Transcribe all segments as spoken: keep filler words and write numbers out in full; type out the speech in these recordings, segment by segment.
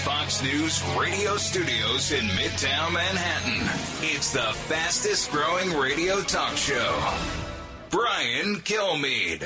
Fox News radio studios in Midtown Manhattan. It's the fastest growing radio talk show. Brian Kilmeade.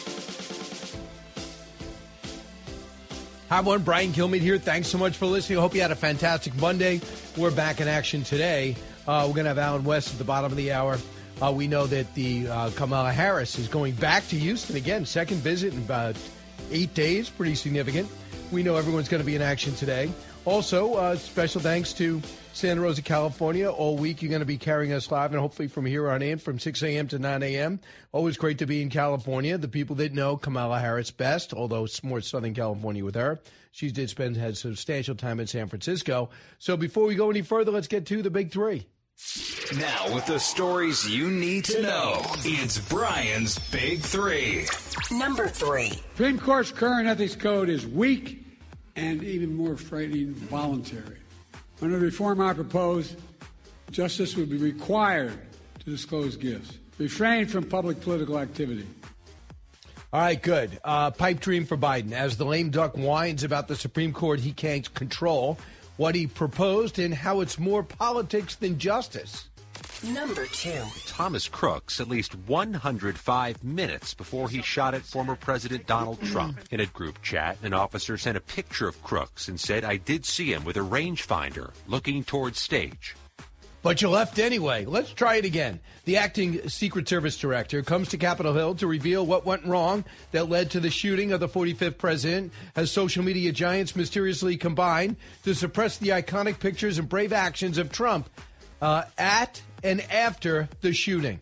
Hi, everyone. Brian Kilmeade here. Thanks so much for listening. I hope you had a fantastic Monday. We're back in action today. Uh, we're going to have Alan West at the bottom of the hour. Uh, we know that the uh, Kamala Harris is going back to Houston again. Second visit in about eight days. Pretty significant. We know everyone's going to be in action today. Also, uh, special thanks to Santa Rosa, California. All week you're going to be carrying us live, and hopefully from here on in, from six a.m. to nine a.m. Always great to be in California. The people that know Kamala Harris best, although it's more Southern California with her. She did spend had substantial time in San Francisco. So before we go any further, let's get to the big three. Now, with the stories you need to know, it's Brian's Big Three. Number three. Supreme Court's current ethics code is weak and even more frightening, voluntary. Under the reform I propose, justice would be required to disclose gifts, refrain from public political activity. All right, good. Uh, pipe dream for Biden. As the lame duck whines about the Supreme Court he can't control, what he proposed and how it's more politics than justice. Number two. Thomas Crooks at least one hundred five minutes before he shot at former President Donald Trump. In a group chat, an officer sent a picture of Crooks and said, "I did see him with a rangefinder looking towards stage." But you left anyway. Let's try it again. The acting Secret Service director comes to Capitol Hill to reveal what went wrong that led to the shooting of the forty-fifth president as social media giants mysteriously combined to suppress the iconic pictures and brave actions of Trump uh, at and after the shooting.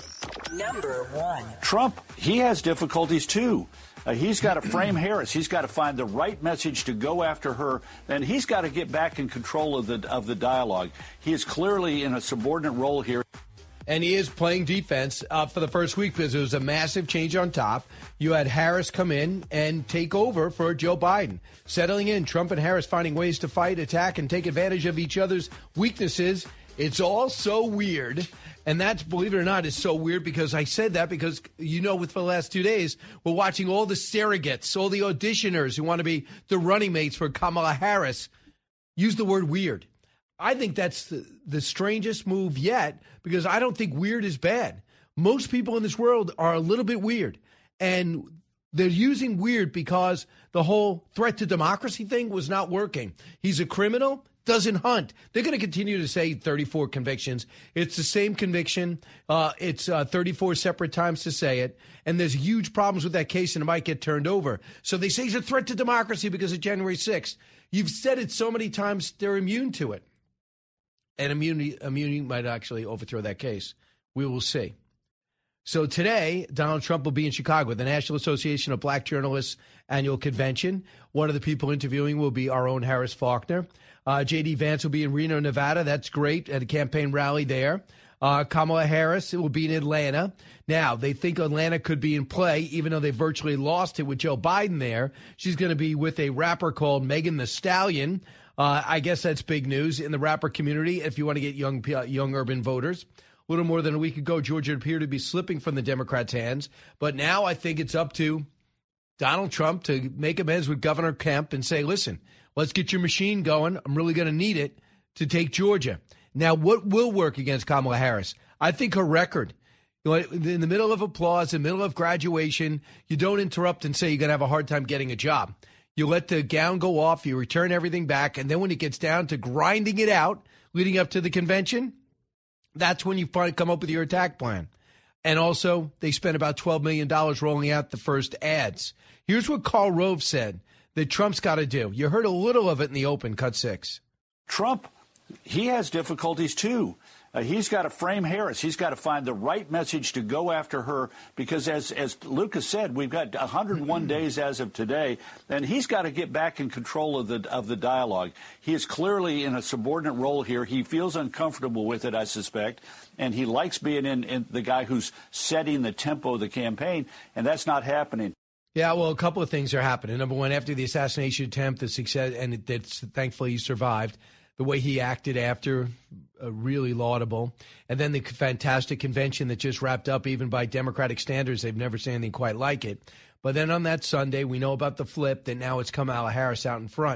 Number one. Trump, he has difficulties too. Uh, he's got to frame Harris. He's got to find the right message to go after her. And he's got to get back in control of the of the dialogue. He is clearly in a subordinate role here. And he is playing defense uh, for the first week because it was a massive change on top. You had Harris come in and take over for Joe Biden. Settling in, Trump and Harris finding ways to fight, attack, and take advantage of each other's weaknesses. It's all so weird. And that's, believe it or not, is so weird because I said that because, you know, with for the last two days, we're watching all the surrogates, all the auditioners who want to be the running mates for Kamala Harris use the word weird. I think that's the, the strangest move yet because I don't think weird is bad. Most people in this world are a little bit weird. And they're using weird because the whole threat to democracy thing was not working. He's a criminal. Doesn't hunt. They're going to continue to say thirty-four convictions. It's the same conviction. Uh, it's uh, thirty-four separate times to say it. And there's huge problems with that case and it might get turned over. So they say he's a threat to democracy because of January sixth. You've said it so many times, they're immune to it. And immunity, immunity might actually overthrow that case. We will see. So today, Donald Trump will be in Chicago at the National Association of Black Journalists annual convention. One of the people interviewing will be our own Harris Faulkner. Uh, J D. Vance will be in Reno, Nevada. That's great, at a campaign rally there. Uh, Kamala Harris will be in Atlanta. Now, they think Atlanta could be in play, even though they virtually lost it with Joe Biden there. She's going to be with a rapper called Megan Thee Stallion. Uh, I guess that's big news in the rapper community if you want to get young, young urban voters. A little more than a week ago, Georgia appeared to be slipping from the Democrats' hands. But now I think it's up to Donald Trump to make amends with Governor Kemp and say, listen, let's get your machine going. I'm really going to need it to take Georgia. Now, what will work against Kamala Harris? I think her record. You know, in the middle of applause, in the middle of graduation, you don't interrupt and say you're going to have a hard time getting a job. You let the gown go off, you return everything back, and then when it gets down to grinding it out, leading up to the convention, that's when you find, come up with your attack plan. And also, they spent about twelve million dollars rolling out the first ads. Here's what Karl Rove said that Trump's got to do. You heard a little of it in the open, cut six. Trump, he has difficulties, too. Uh, he's got to frame Harris. He's got to find the right message to go after her because, as as Lucas said, we've got one hundred one mm-hmm. days as of today, and he's got to get back in control of the of the dialogue. He is clearly in a subordinate role here. He feels uncomfortable with it, I suspect, and he likes being in, in the guy who's setting the tempo of the campaign, and that's not happening. Yeah, well, a couple of things are happening. Number one, after the assassination attempt, the success, and it, it's, thankfully he survived. The way he acted after, uh, really laudable. And then the fantastic convention that just wrapped up, even by Democratic standards, they've never seen anything quite like it. But then on that Sunday, we know about the flip that now it's Kamala Harris out in front.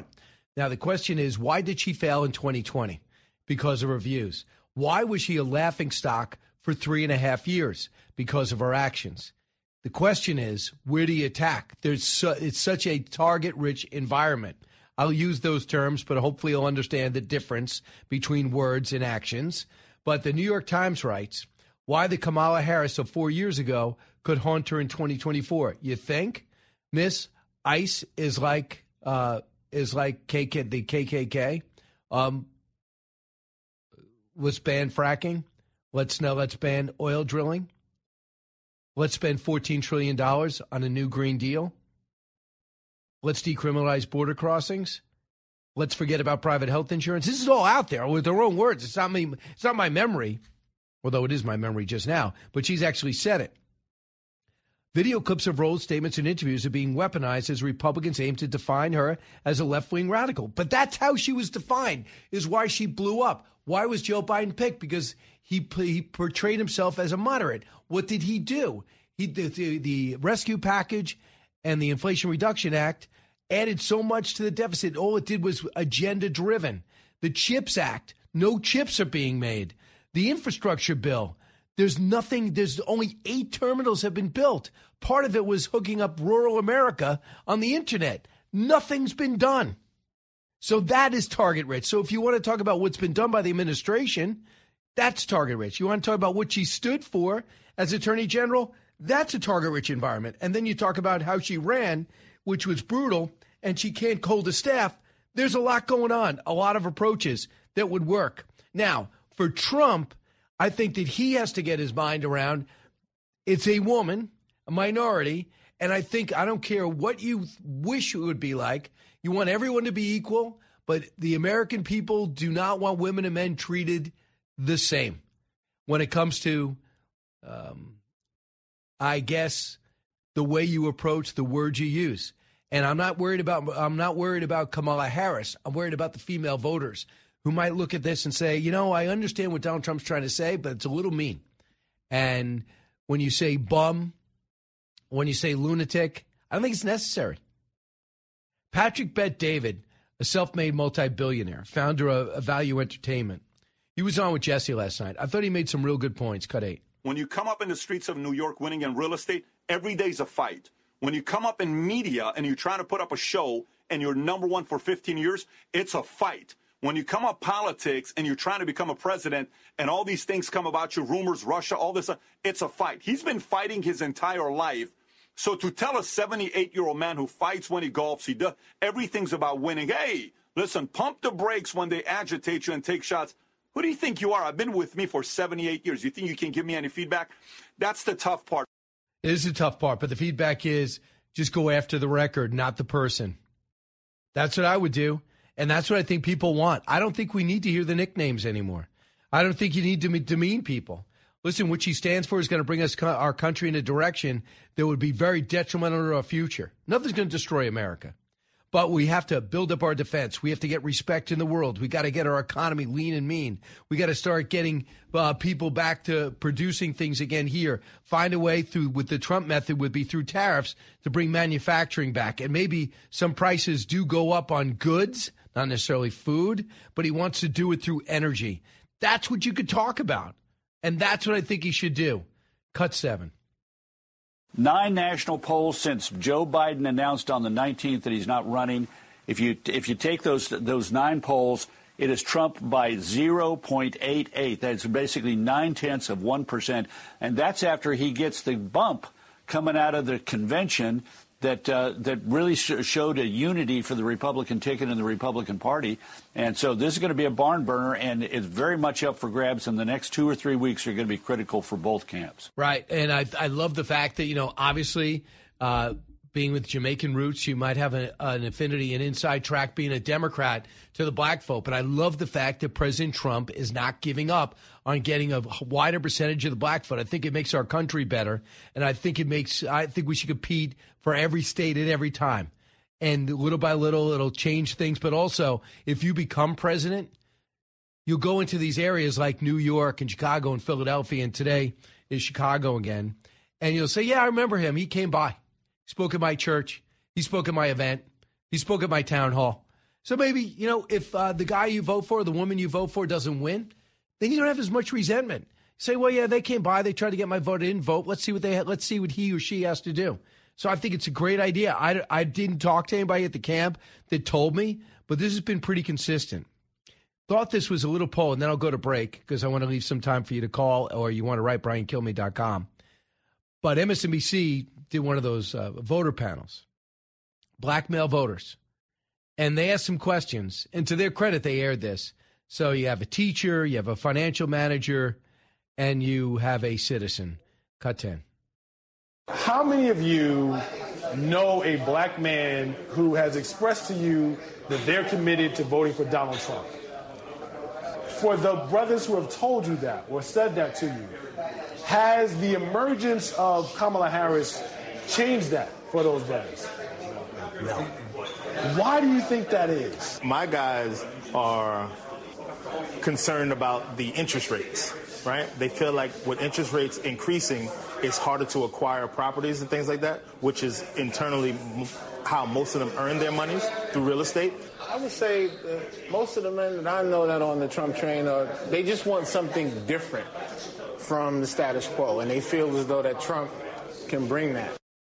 Now, the question is, why did she fail in twenty twenty? Because of her views. Why was she a laughingstock for three and a half years? Because of her actions. The question is, where do you attack? There's su- it's such a target-rich environment. I'll use those terms, but hopefully you'll understand the difference between words and actions. But the New York Times writes, why the Kamala Harris of four years ago could haunt her in twenty twenty-four. You think, Miss ICE is like uh, is like K K, the K K K? Um, let's ban fracking. Let's now let's ban oil drilling. Let's spend fourteen trillion dollars on a new Green Deal. Let's decriminalize border crossings. Let's forget about private health insurance. This is all out there with their own words. It's not me. It's not my memory, although it is my memory just now. But she's actually said it. Video clips of Rhodes' statements and interviews are being weaponized as Republicans aim to define her as a left-wing radical. But that's how she was defined, is why she blew up. Why was Joe Biden picked? Because he, he portrayed himself as a moderate. What did he do? He the, the, the rescue package and the Inflation Reduction Act added so much to the deficit. All it did was agenda-driven. The CHIPS Act, no chips are being made. The infrastructure bill, there's nothing, there's only eight terminals have been built. Part of it was hooking up rural America on the internet. Nothing's been done. So that is target rich. So if you want to talk about what's been done by the administration, that's target rich. You want to talk about what she stood for as Attorney General, that's a target rich environment. And then you talk about how she ran, which was brutal, and she can't hold a staff. There's a lot going on, a lot of approaches that would work. Now, for Trump, I think that he has to get his mind around it's a woman, a minority, and I think I don't care what you wish it would be like. You want everyone to be equal, but the American people do not want women and men treated the same when it comes to, um, I guess, the way you approach the words you use. And I'm not worried about I'm not worried about Kamala Harris. I'm worried about the female voters who might look at this and say, you know, I understand what Donald Trump's trying to say, but it's a little mean. And when you say bum, when you say lunatic, I don't think it's necessary. Patrick Bet-David, a self-made multi-billionaire, founder of Value Entertainment, he was on with Jesse last night. I thought he made some real good points. Cut eight. When you come up in the streets of New York winning in real estate, every day's a fight. When you come up in media and you're trying to put up a show and you're number one for fifteen years, it's a fight. When you come up politics and you're trying to become a president and all these things come about you, rumors, Russia, all this, it's a fight. He's been fighting his entire life. So to tell a seventy-eight-year-old man who fights when he golfs, he does, everything's about winning. Hey, listen, pump the brakes when they agitate you and take shots. Who do you think you are? I've been with me for seventy-eight years. You think you can give me any feedback? That's the tough part. It is the tough part, but the feedback is just go after the record, not the person. That's what I would do, and that's what I think people want. I don't think we need to hear the nicknames anymore. I don't think you need to demean people. Listen, what she stands for is going to bring us our country in a direction that would be very detrimental to our future. Nothing's going to destroy America. But we have to build up our defense. We have to get respect in the world. We got to get our economy lean and mean. We got to start getting uh, people back to producing things again here. Find a way through, with the Trump method would be through tariffs, to bring manufacturing back. And maybe some prices do go up on goods, not necessarily food, but he wants to do it through energy. That's what you could talk about. And that's what I think he should do. Cut seven. Nine national polls since Joe Biden announced on the nineteenth that he's not running. If you if you take those those nine polls, it is Trump by zero point eight eight. That's basically nine tenths of one percent, and that's after he gets the bump coming out of the convention that uh, that really sh- showed a unity for the Republican ticket in the Republican Party. And so this is going to be a barn burner, and it's very much up for grabs. And the next two or three weeks are going to be critical for both camps. Right. And I I love the fact that, you know, obviously uh, being with Jamaican roots, you might have a, an affinity, an inside track being a Democrat to the black vote. But I love the fact that President Trump is not giving up on getting a wider percentage of the black vote. I think it makes our country better. And I think it makes, I think we should compete for every state at every time. And little by little, it'll change things. But also, if you become president, you'll go into these areas like New York and Chicago and Philadelphia, and today is Chicago again. And you'll say, yeah, I remember him. He came by. He spoke at my church. He spoke at my event. He spoke at my town hall. So maybe, you know, if uh, the guy you vote for, the woman you vote for doesn't win, then you don't have as much resentment. Say, well, yeah, they came by, they tried to get my vote, I didn't vote. Let's see what they ha- let's see what he or she has to do. So I think it's a great idea. I, I didn't talk to anybody at the camp that told me, but this has been pretty consistent. Thought this was a little poll, and then I'll go to break because I want to leave some time for you to call or you want to write brian kilmeade dot com. But M S N B C did one of those uh, voter panels, black male voters. And they asked some questions, and to their credit, they aired this. So you have a teacher, you have a financial manager, and you have a citizen. Cut ten. How many of you know a black man who has expressed to you that they're committed to voting for Donald Trump? For the brothers who have told you that or said that to you, has the emergence of Kamala Harris changed that for those brothers? No. Why do you think that is? My guys are concerned about the interest rates, right? They feel like with interest rates increasing, it's harder to acquire properties and things like that, which is internally how most of them earn their monies, through real estate. I would say that most of the men that I know that are on the Trump train, are they just want something different from the status quo, and they feel as though that Trump can bring that.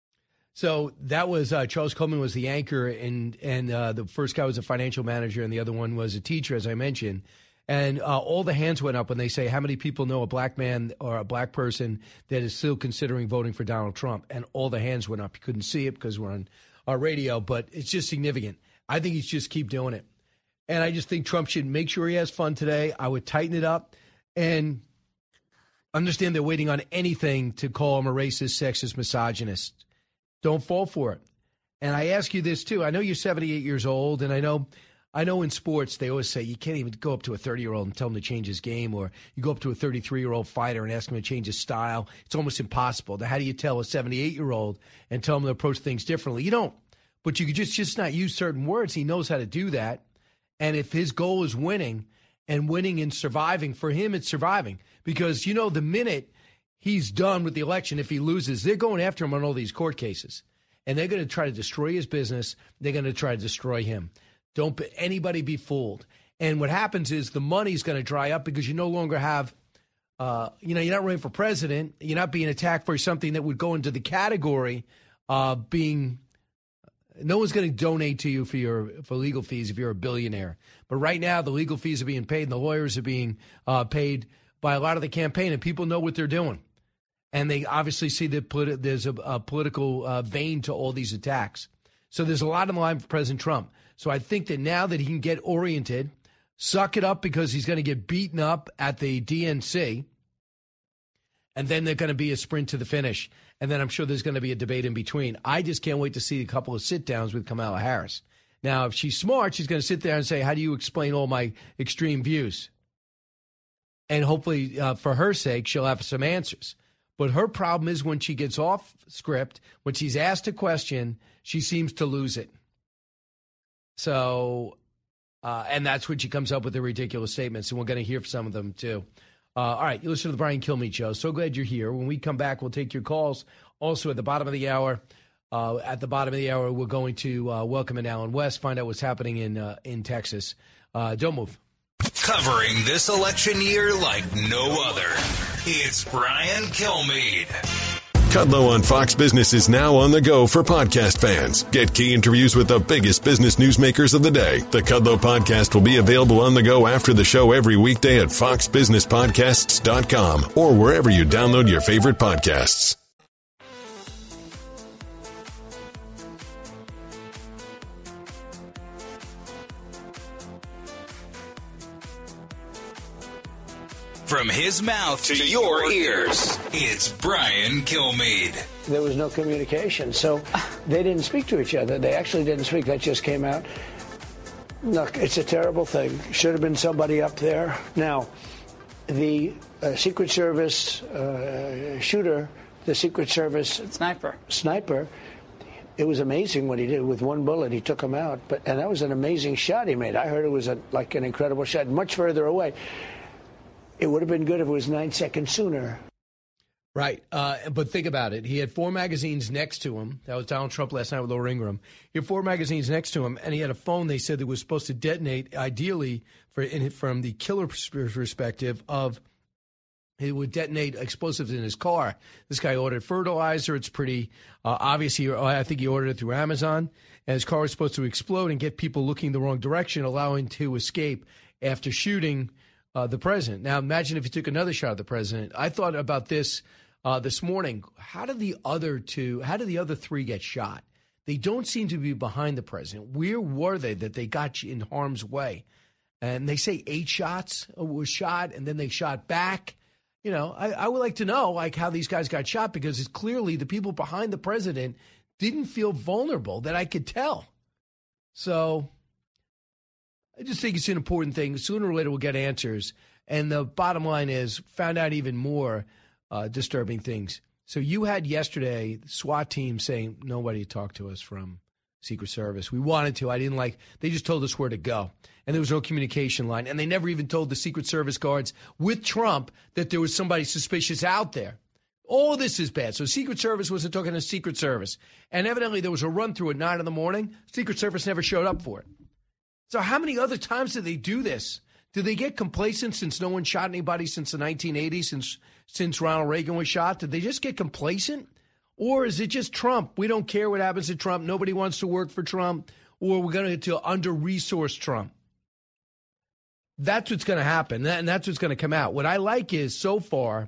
So that was uh, Charles Coleman was the anchor, and and uh, the first guy was a financial manager, and the other one was a teacher, as I mentioned. And uh, all the hands went up when they say, how many people know a black man or a black person that is still considering voting for Donald Trump? And all the hands went up. You couldn't see it because we're on our radio, but it's just significant. I think he should just keep doing it. And I just think Trump should make sure he has fun today. I would tighten it up and understand they're waiting on anything to call him a racist, sexist, misogynist. Don't fall for it. And I ask you this, too. I know you're seventy-eight years old, and I know I know in sports they always say you can't even go up to a thirty-year-old and tell him to change his game, or you go up to a thirty-three-year-old fighter and ask him to change his style. It's almost impossible. Now, how do you tell a seventy-eight-year-old and tell him to approach things differently? You don't. But you could just, just not use certain words. He knows how to do that. And if his goal is winning and winning and surviving, for him it's surviving. Because, you know, the minute he's done with the election, if he loses, they're going after him on all these court cases. And they're going to try to destroy his business. They're going to try to destroy him. Don't anybody be fooled. And what happens is the money's going to dry up because you no longer have, uh, you know, you're not running for president. You're not being attacked for something that would go into the category of being, no one's going to donate to you for your for legal fees if you're a billionaire. But right now, the legal fees are being paid and the lawyers are being uh, paid by a lot of the campaign, and people know what they're doing. And they obviously see that politi- there's a, a political uh, vein to all these attacks. So there's a lot on the line for President Trump. So I think that now that he can get oriented, suck it up because he's going to get beaten up at the D N C, and then they're going to be a sprint to the finish. And then I'm sure there's going to be a debate in between. I just can't wait to see a couple of sit-downs with Kamala Harris. Now, if she's smart, she's going to sit there and say, how do you explain all my extreme views? And hopefully, uh, for her sake, she'll have some answers. But her problem is when she gets off script, when she's asked a question, she seems to lose it. So, uh, and that's when she comes up with the ridiculous statements, and we're going to hear some of them, too. Uh, all right, you listen to the Brian Kilmeade Show. So glad you're here. When we come back, we'll take your calls. Also, at the bottom of the hour, uh, at the bottom of the hour, we're going to uh, welcome in Alan West, find out what's happening in uh, in Texas. Uh, don't move. Covering this election year like no other. It's Brian Kilmeade. Kudlow on Fox Business is now on the go for podcast fans. Get key interviews with the biggest business newsmakers of the day. The Kudlow podcast will be available on the go after the show every weekday at fox business podcasts dot com or wherever you download your favorite podcasts. From his mouth to your ears, it's Brian Kilmeade. There was no communication, so they didn't speak to each other. They actually didn't speak. That just came out. Look, it's a terrible thing. Should have been somebody up there. Now, the uh, Secret Service uh, shooter, the Secret Service sniper, sniper, it was amazing what he did. With one bullet, he took him out. But and that was an amazing shot he made. I heard it was a, like an incredible shot, much further away. It would have been good if it was nine seconds sooner. Right. Uh, but think about it. He had four magazines next to him. That was Donald Trump last night with Laura Ingraham. He had four magazines next to him, and he had a phone they said that was supposed to detonate, ideally, for in, from the killer perspective of it would detonate explosives in his car. This guy ordered fertilizer. It's pretty uh, obvious. He, I think he ordered it through Amazon, and his car was supposed to explode and get people looking the wrong direction, allowing to escape after shooting uh, the president. Now, imagine if he took another shot at the president. I thought about this Uh, this morning. How did the other two, how did the other three get shot? They don't seem to be behind the president. Where were they that they got in harm's way? And they say eight shots were shot, and then they shot back. You know, I, I would like to know, like, how these guys got shot, because it's clearly the people behind the president didn't feel vulnerable, that I could tell. So I just think it's an important thing. Sooner or later we'll get answers. And the bottom line is, found out even more Uh, disturbing things. So you had yesterday the SWAT team saying nobody talked to us from Secret Service. We wanted to. I didn't like. They just told us where to go. And there was no communication line. And they never even told the Secret Service guards with Trump that there was somebody suspicious out there. All this is bad. So Secret Service wasn't talking to Secret Service. And evidently there was a run-through at nine in the morning. Secret Service never showed up for it. So how many other times did they do this? Did they get complacent since no one shot anybody since the nineteen eighties, since since Ronald Reagan was shot? Did they just get complacent? Or is it just Trump? We don't care what happens to Trump. Nobody wants to work for Trump. Or we're going to under-resource Trump. That's what's going to happen, and that's what's going to come out. What I like is, so far,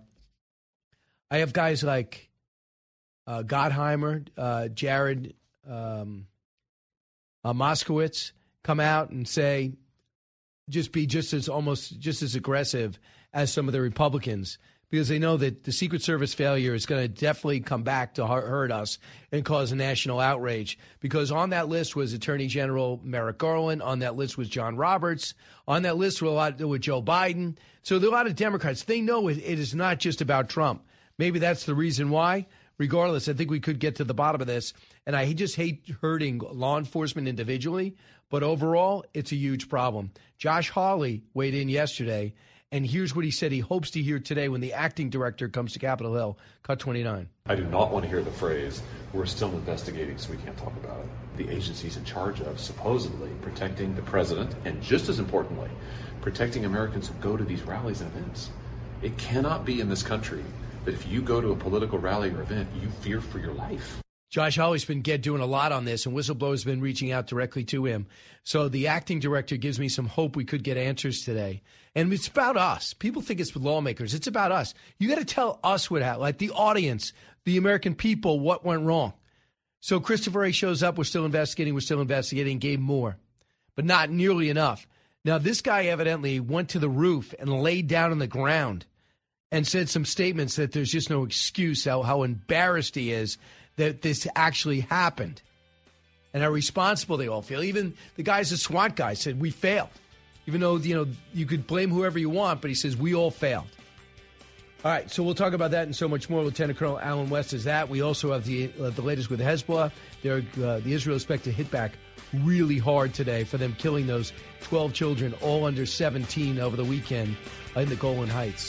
I have guys like uh, Gottheimer, uh, Jared um, uh, Moskowitz come out and say, just be just as almost just as aggressive as some of the Republicans, because they know that the Secret Service failure is going to definitely come back to hurt us and cause a national outrage. Because on that list was Attorney General Merrick Garland. On that list was John Roberts. On that list were a lot with Joe Biden. So there are a lot of Democrats. They know it, it is not just about Trump. Maybe that's the reason why. Regardless, I think we could get to the bottom of this. And I just hate hurting law enforcement individually, but overall, it's a huge problem. Josh Hawley weighed in yesterday, and here's what he said he hopes to hear today when the acting director comes to Capitol Hill. Cut twenty-nine. I do not want to hear the phrase, we're still investigating, so we can't talk about it. The agency's in charge of, supposedly, protecting the president, and just as importantly, protecting Americans who go to these rallies and events. It cannot be in this country that if you go to a political rally or event, you fear for your life. Josh Hawley's been get, doing a lot on this, and whistleblowers have been reaching out directly to him. So the acting director gives me some hope we could get answers today. And it's about us. People think it's with lawmakers. It's about us. You got to tell us what happened, like the audience, the American people, what went wrong. So Christopher A. shows up. We're still investigating. We're still investigating. Gave more, but not nearly enough. Now, this guy evidently went to the roof and laid down on the ground and said some statements that there's just no excuse how, how embarrassed he is that this actually happened and how responsible they all feel. Even the guys, the SWAT guy, said, we failed. Even though, you know, you could blame whoever you want, but he says, we all failed. All right, so we'll talk about that and so much more. Lieutenant Colonel Alan West is that. We also have the uh, the latest with Hezbollah. They're, uh, the Israel expect to hit back really hard today for them killing those twelve children, all under seventeen, over the weekend in the Golan Heights.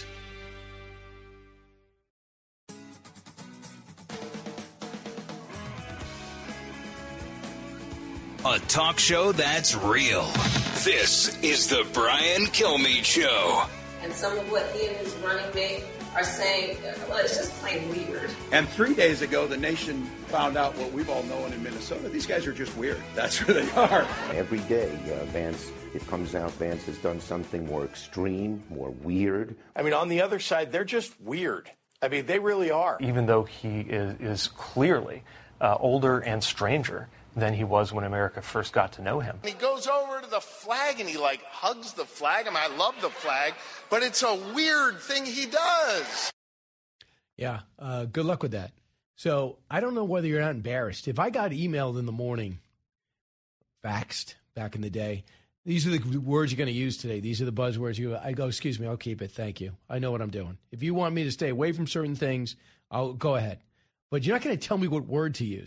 A talk show that's real. This is the Brian Kilmeade Show. And some of what he and his running mate are saying, well, it's just plain weird. And three days ago, the nation found out what we've all known in Minnesota. These guys are just weird. That's who they are. Every day, uh, Vance, it comes out, Vance has done something more extreme, more weird. I mean, on the other side, they're just weird. I mean, they really are. Even though he is, is clearly uh, older and stranger than he was when America first got to know him. He goes over to the flag and he, like, hugs the flag. I mean, I love the flag, but it's a weird thing he does. Yeah, uh, good luck with that. So I don't know whether you're not embarrassed. If I got emailed in the morning, faxed back in the day, these are the words you're going to use today. These are the buzzwords. You, I go, excuse me, I'll keep it. Thank you. I know what I'm doing. If you want me to stay away from certain things, I'll go ahead. But you're not going to tell me what word to use.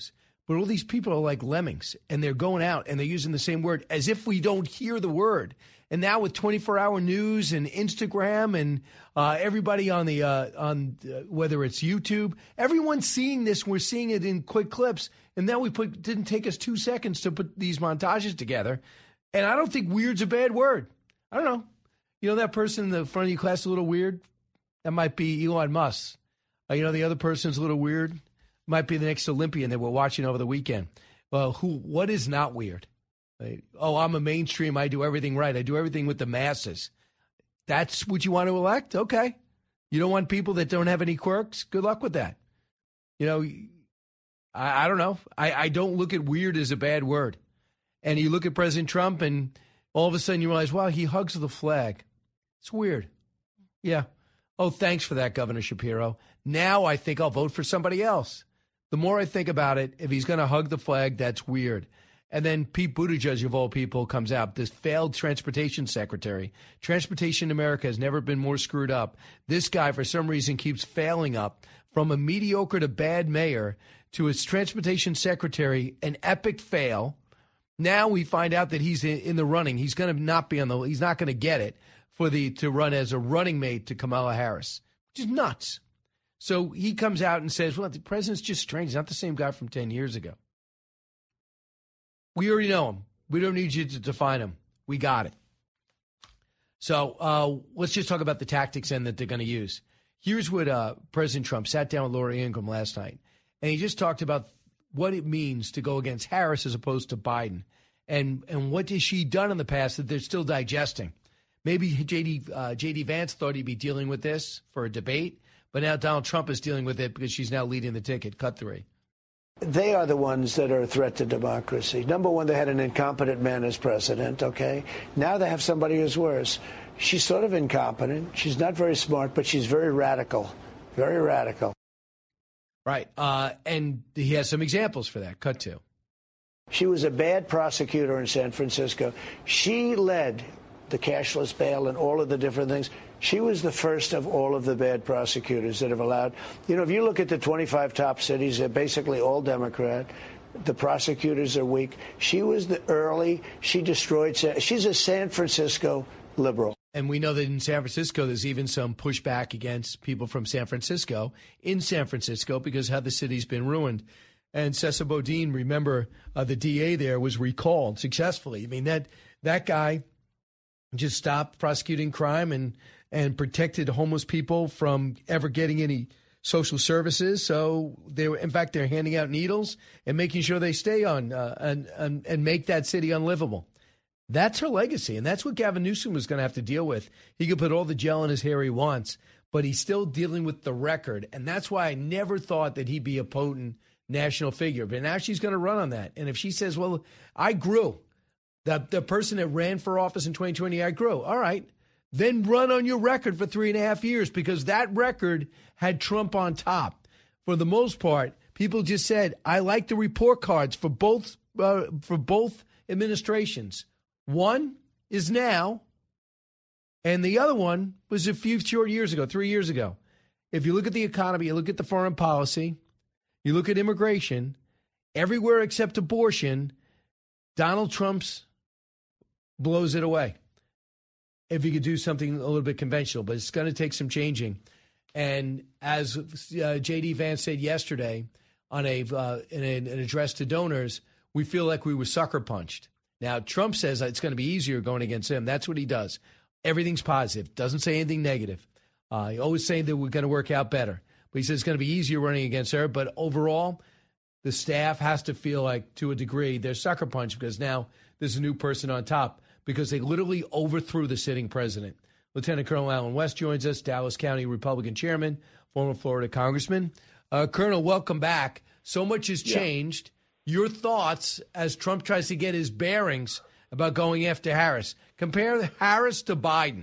But all these people are like lemmings, and they're going out and they're using the same word as if we don't hear the word. And now with twenty-four hour news and Instagram and uh, everybody on the uh, on uh, whether it's YouTube, everyone's seeing this. We're seeing it in quick clips, and now we put didn't take us two seconds to put these montages together. And I don't think weird's a bad word. I don't know. You know that person in the front of your class a little weird? That might be Elon Musk. Uh, you know the other person's a little weird. Might be the next Olympian that we're watching over the weekend. Well, who? What is not weird? Like, oh, I'm a mainstream. I do everything right. I do everything with the masses. That's what you want to elect? Okay. You don't want people that don't have any quirks? Good luck with that. You know, I, I don't know. I, I don't look at weird as a bad word. And you look at President Trump, and all of a sudden you realize, wow, he hugs the flag. It's weird. Yeah. Oh, thanks for that, Governor Shapiro. Now I think I'll vote for somebody else. The more I think about it, if he's going to hug the flag, that's weird. And then Pete Buttigieg, of all people, comes out, this failed transportation secretary. Transportation in America has never been more screwed up. This guy, for some reason, keeps failing up from a mediocre to bad mayor to his transportation secretary, an epic fail. Now we find out that he's in the running. He's going to not be on the, he's not going to get it for the, to run as a running mate to Kamala Harris, which is nuts. So he comes out and says, well, the president's just strange. He's not the same guy from ten years ago. We already know him. We don't need you to define him. We got it. So uh, let's just talk about the tactics and that they're going to use. Here's what uh, President Trump sat down with Laura Ingraham last night, and he just talked about what it means to go against Harris as opposed to Biden, and and what has she done in the past that they're still digesting. Maybe J D uh, J D Vance thought he'd be dealing with this for a debate, but now Donald Trump is dealing with it because she's now leading the ticket. Cut three. They are the ones that are a threat to democracy. Number one, they had an incompetent man as president, okay? Now they have somebody who's worse. She's sort of incompetent. She's not very smart, but she's very radical, very radical. Right. Uh, and he has some examples for that. Cut two. She was a bad prosecutor in San Francisco. She led the cashless bail and all of the different things. She was the first of all of the bad prosecutors that have allowed. You know, if you look at the twenty-five top cities, they're basically all Democrat. The prosecutors are weak. She was the early. She destroyed. She's a San Francisco liberal. And we know that in San Francisco, there's even some pushback against people from San Francisco in San Francisco because of how the city's been ruined. And Cesar Bodine, remember, uh, the D A there was recalled successfully. I mean, that that guy just stopped prosecuting crime and and protected homeless people from ever getting any social services. So they were, in fact, they're handing out needles and making sure they stay on uh, and, and and make that city unlivable. That's her legacy, and that's what Gavin Newsom was going to have to deal with. He could put all the gel in his hair he wants, but he's still dealing with the record, and that's why I never thought that he'd be a potent national figure. But now she's going to run on that, and if she says, well, I grew, the, the person that ran for office in twenty twenty, I grew, all right, then run on your record for three and a half years because that record had Trump on top. For the most part, people just said, I like the report cards for both uh, for both administrations. One is now, and the other one was a few short years ago, three years ago. If you look at the economy, you look at the foreign policy, you look at immigration, everywhere except abortion, Donald Trump's blows it away. If he could do something a little bit conventional, but it's going to take some changing. And as uh, J D Vance said yesterday on a uh, in a, an address to donors, we feel like we were sucker punched. Now, Trump says it's going to be easier going against him. That's what he does. Everything's positive. Doesn't say anything negative. Uh, he always saying that we're going to work out better. But he says it's going to be easier running against her. But overall, the staff has to feel like, to a degree, they're sucker punched because now there's a new person on top because they literally overthrew the sitting president. Lieutenant Colonel Alan West joins us, Dallas County Republican chairman, former Florida congressman. Uh, Colonel, welcome back. So much has changed. Yeah. Your thoughts as Trump tries to get his bearings about going after Harris. Compare Harris to Biden.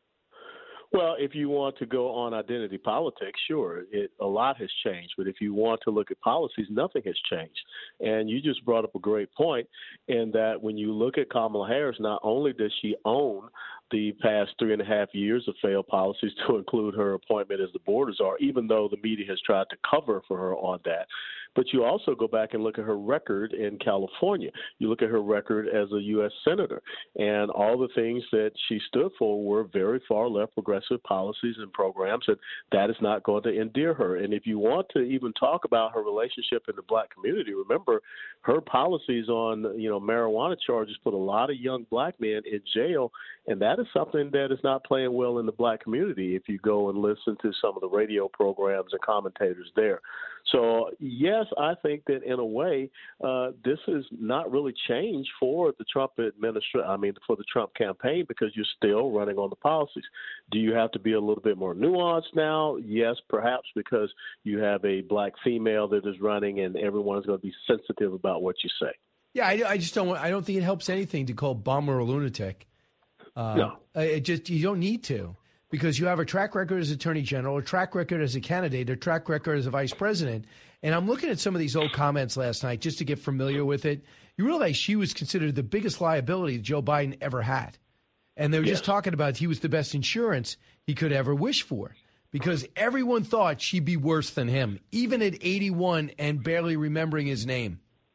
Well, if you want to go on identity politics, sure, it, a lot has changed. But if you want to look at policies, nothing has changed. And you just brought up a great point in that when you look at Kamala Harris, not only does she own the past three and a half years of failed policies, to include her appointment as the board czar, even though the media has tried to cover for her on that. But you also go back and look at her record in California. You look at her record as a U S senator, and all the things that she stood for were very far left progressive policies and programs, and that is not going to endear her. And if you want to even talk about her relationship in the black community, remember her policies on, you know, marijuana charges put a lot of young black men in jail, and that is something that is not playing well in the black community if you go and listen to some of the radio programs and commentators there. So, yes, I think that in a way, uh, this is not really changed for the Trump administration, I mean, for the Trump campaign, because you're still running on the policies. Do you have to be a little bit more nuanced now? Yes, perhaps, because you have a black female that is running and everyone is going to be sensitive about what you say. Yeah, I, I just don't want, I don't think it helps anything to call Bummer a lunatic. Uh, no. It just, you don't need to. Because you have a track record as attorney general, a track record as a candidate, a track record as a vice president. And I'm looking at some of these old comments last night just to get familiar with it. You realize she was considered the biggest liability Joe Biden ever had. And they were yes. just talking about he was the best insurance he could ever wish for, because everyone thought she'd be worse than him, even at eighty-one and barely remembering his name.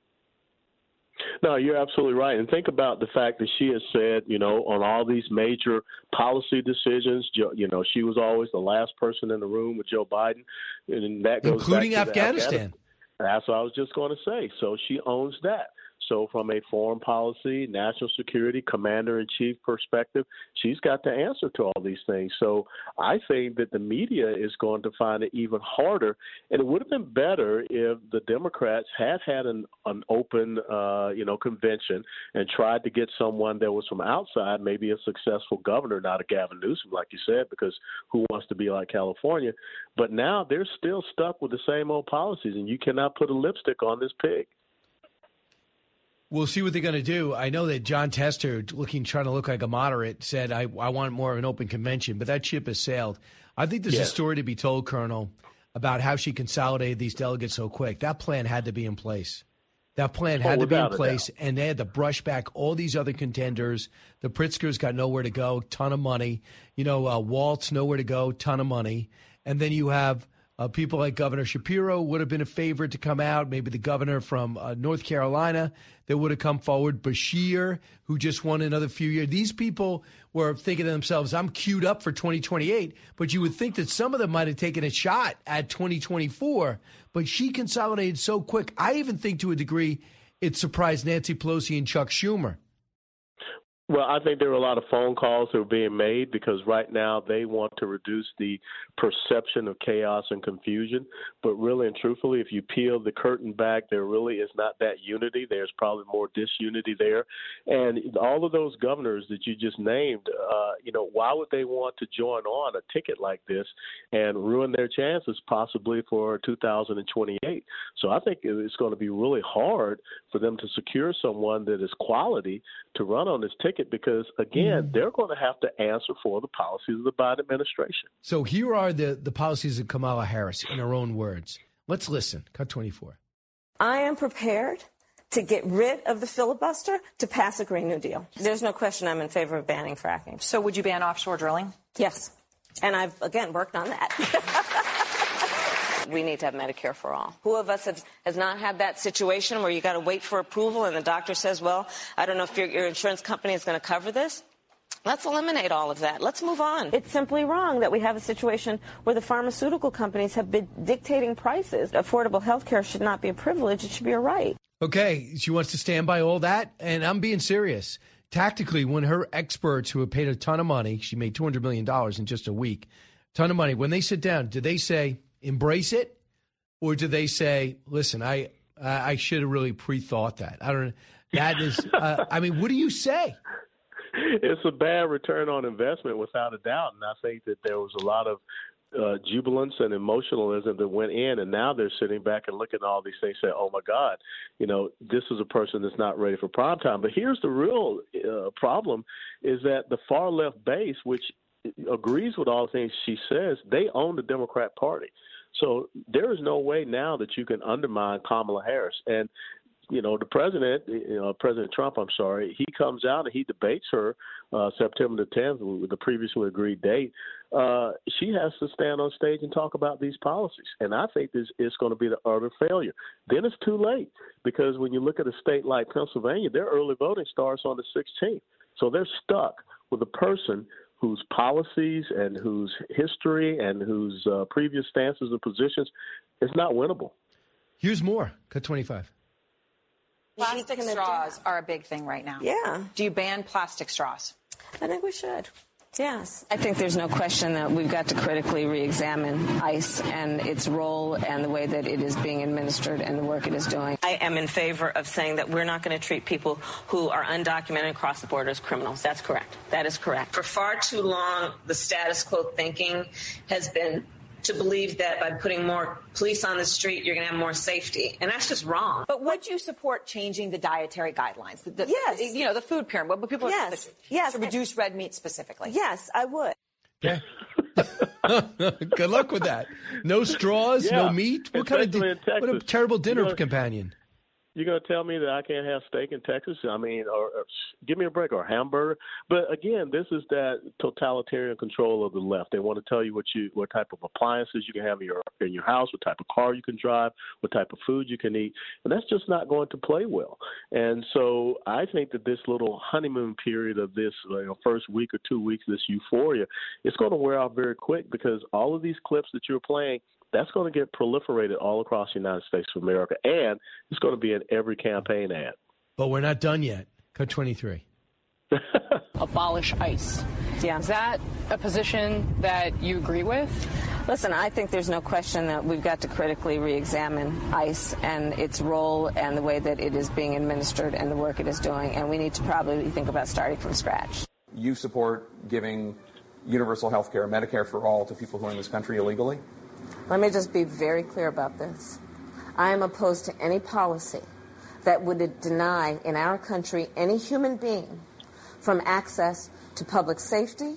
No, you're absolutely right. And think about the fact that she has said, you know, on all these major policy decisions, you know, she was always the last person in the room with Joe Biden. And that goes including back to Afghanistan. Afghanistan. That's what I was just going to say. So she owns that. So from a foreign policy, national security, commander-in-chief perspective, she's got to answer to all these things. So I think that the media is going to find it even harder. And it would have been better if the Democrats had had an, an open, uh, you know, convention and tried to get someone that was from outside, maybe a successful governor, not a Gavin Newsom, like you said, because who wants to be like California? But now they're still stuck with the same old policies, and you cannot put a lipstick on this pig. We'll see what they're going to do. I know that John Tester, looking trying to look like a moderate, said, I, I want more of an open convention, but that ship has sailed. I think there's yes. a story to be told, Colonel, about how she consolidated these delegates so quick. That plan had to be in place. That plan had oh, to be in place, and they had to brush back all these other contenders. The Pritzkers got nowhere to go, ton of money. You know, uh, Waltz, nowhere to go, ton of money. And then you have Uh, people like Governor Shapiro would have been a favorite to come out. Maybe the governor from uh, North Carolina that would have come forward. Beshear, who just won another few years. These people were thinking to themselves, I'm queued up for twenty twenty-eight. But you would think that some of them might have taken a shot at twenty twenty-four. But she consolidated so quick. I even think to a degree it surprised Nancy Pelosi and Chuck Schumer. Well, I think there were a lot of phone calls that were being made because right now they want to reduce the perception of chaos and confusion. But really and truthfully, if you peel the curtain back, there really is not that unity. There's probably more disunity there. And all of those governors that you just named, uh, you know, why would they want to join on a ticket like this and ruin their chances possibly for two thousand twenty-eight? So I think it's going to be really hard for them to secure someone that is quality to run on this ticket. Because, again, mm. they're going to have to answer for the policies of the Biden administration. So here are the, the policies of Kamala Harris in her own words. Let's listen. Cut twenty-four. I am prepared to get rid of the filibuster to pass a Green New Deal. There's no question I'm in favor of banning fracking. So would you ban offshore drilling? Yes. And I've, again, worked on that. We need to have Medicare for all. Who of us has, has not had that situation where you got to wait for approval and the doctor says, well, I don't know if your, your insurance company is going to cover this? Let's eliminate all of that. Let's move on. It's simply wrong that we have a situation where the pharmaceutical companies have been dictating prices. Affordable health care should not be a privilege. It should be a right. Okay, she wants to stand by all that, and I'm being serious. Tactically, when her experts who have paid a ton of money, she made two hundred million dollars in just a week, ton of money, when they sit down, do they say, embrace it, or do they say, listen, I I should have really pre-thought that? I don't know. That is, uh, I mean, what do you say? It's a bad return on investment without a doubt. And I think that there was a lot of uh, jubilance and emotionalism that went in, and now they're sitting back and looking at all these things and say, oh, my God, you know, this is a person that's not ready for prime time. But here's the real uh, problem is that the far left base, which agrees with all the things she says, they own the Democrat Party. So there is no way now that you can undermine Kamala Harris. And you know, the president, you know, President Trump, I'm sorry, he comes out and he debates her uh, September the tenth with the previously agreed date. Uh, she has to stand on stage and talk about these policies. And I think this is going to be the utter failure. Then it's too late, because when you look at a state like Pennsylvania, their early voting starts on the sixteenth. So they're stuck with a person whose policies and whose history and whose uh, previous stances and positions is not winnable. Here's more. Cut twenty-five. Plastic straws are a big thing right now. Yeah. Do you ban plastic straws? I think we should. Yes. I think there's no question that we've got to critically re-examine ICE and its role and the way that it is being administered and the work it is doing. I am in favor of saying that we're not going to treat people who are undocumented across the border as criminals. That's correct. That is correct. For far too long, the status quo thinking has been to believe that by putting more police on the street, you're going to have more safety. And that's just wrong. But would you support changing the dietary guidelines? The, the, yes. You know, the food pyramid, but people yes. are yes. to reduce red meat specifically. Yes, I would. Yeah. Good luck with that. No straws, yeah. no meat. What kind of di- what a terrible dinner you know, companion. You're going to tell me that I can't have steak in Texas? I mean, or, or give me a break, or a hamburger. But again, this is that totalitarian control of the left. They want to tell you what you, what type of appliances you can have in your in your house, what type of car you can drive, what type of food you can eat, and that's just not going to play well. And so I think that this little honeymoon period of this you know, first week or two weeks, this euphoria, it's going to wear off very quick, because all of these clips that you're playing, that's going to get proliferated all across the United States of America, and it's going to be in every campaign ad. But we're not done yet. Cut twenty-three. Abolish ICE. Yeah. Is that a position that you agree with? Listen, I think there's no question that we've got to critically re-examine ICE and its role and the way that it is being administered and the work it is doing, and we need to probably think about starting from scratch. You support giving universal health care, Medicare for all, to people who are in this country illegally? Let me just be very clear about this. I am opposed to any policy that would deny in our country any human being from access to public safety,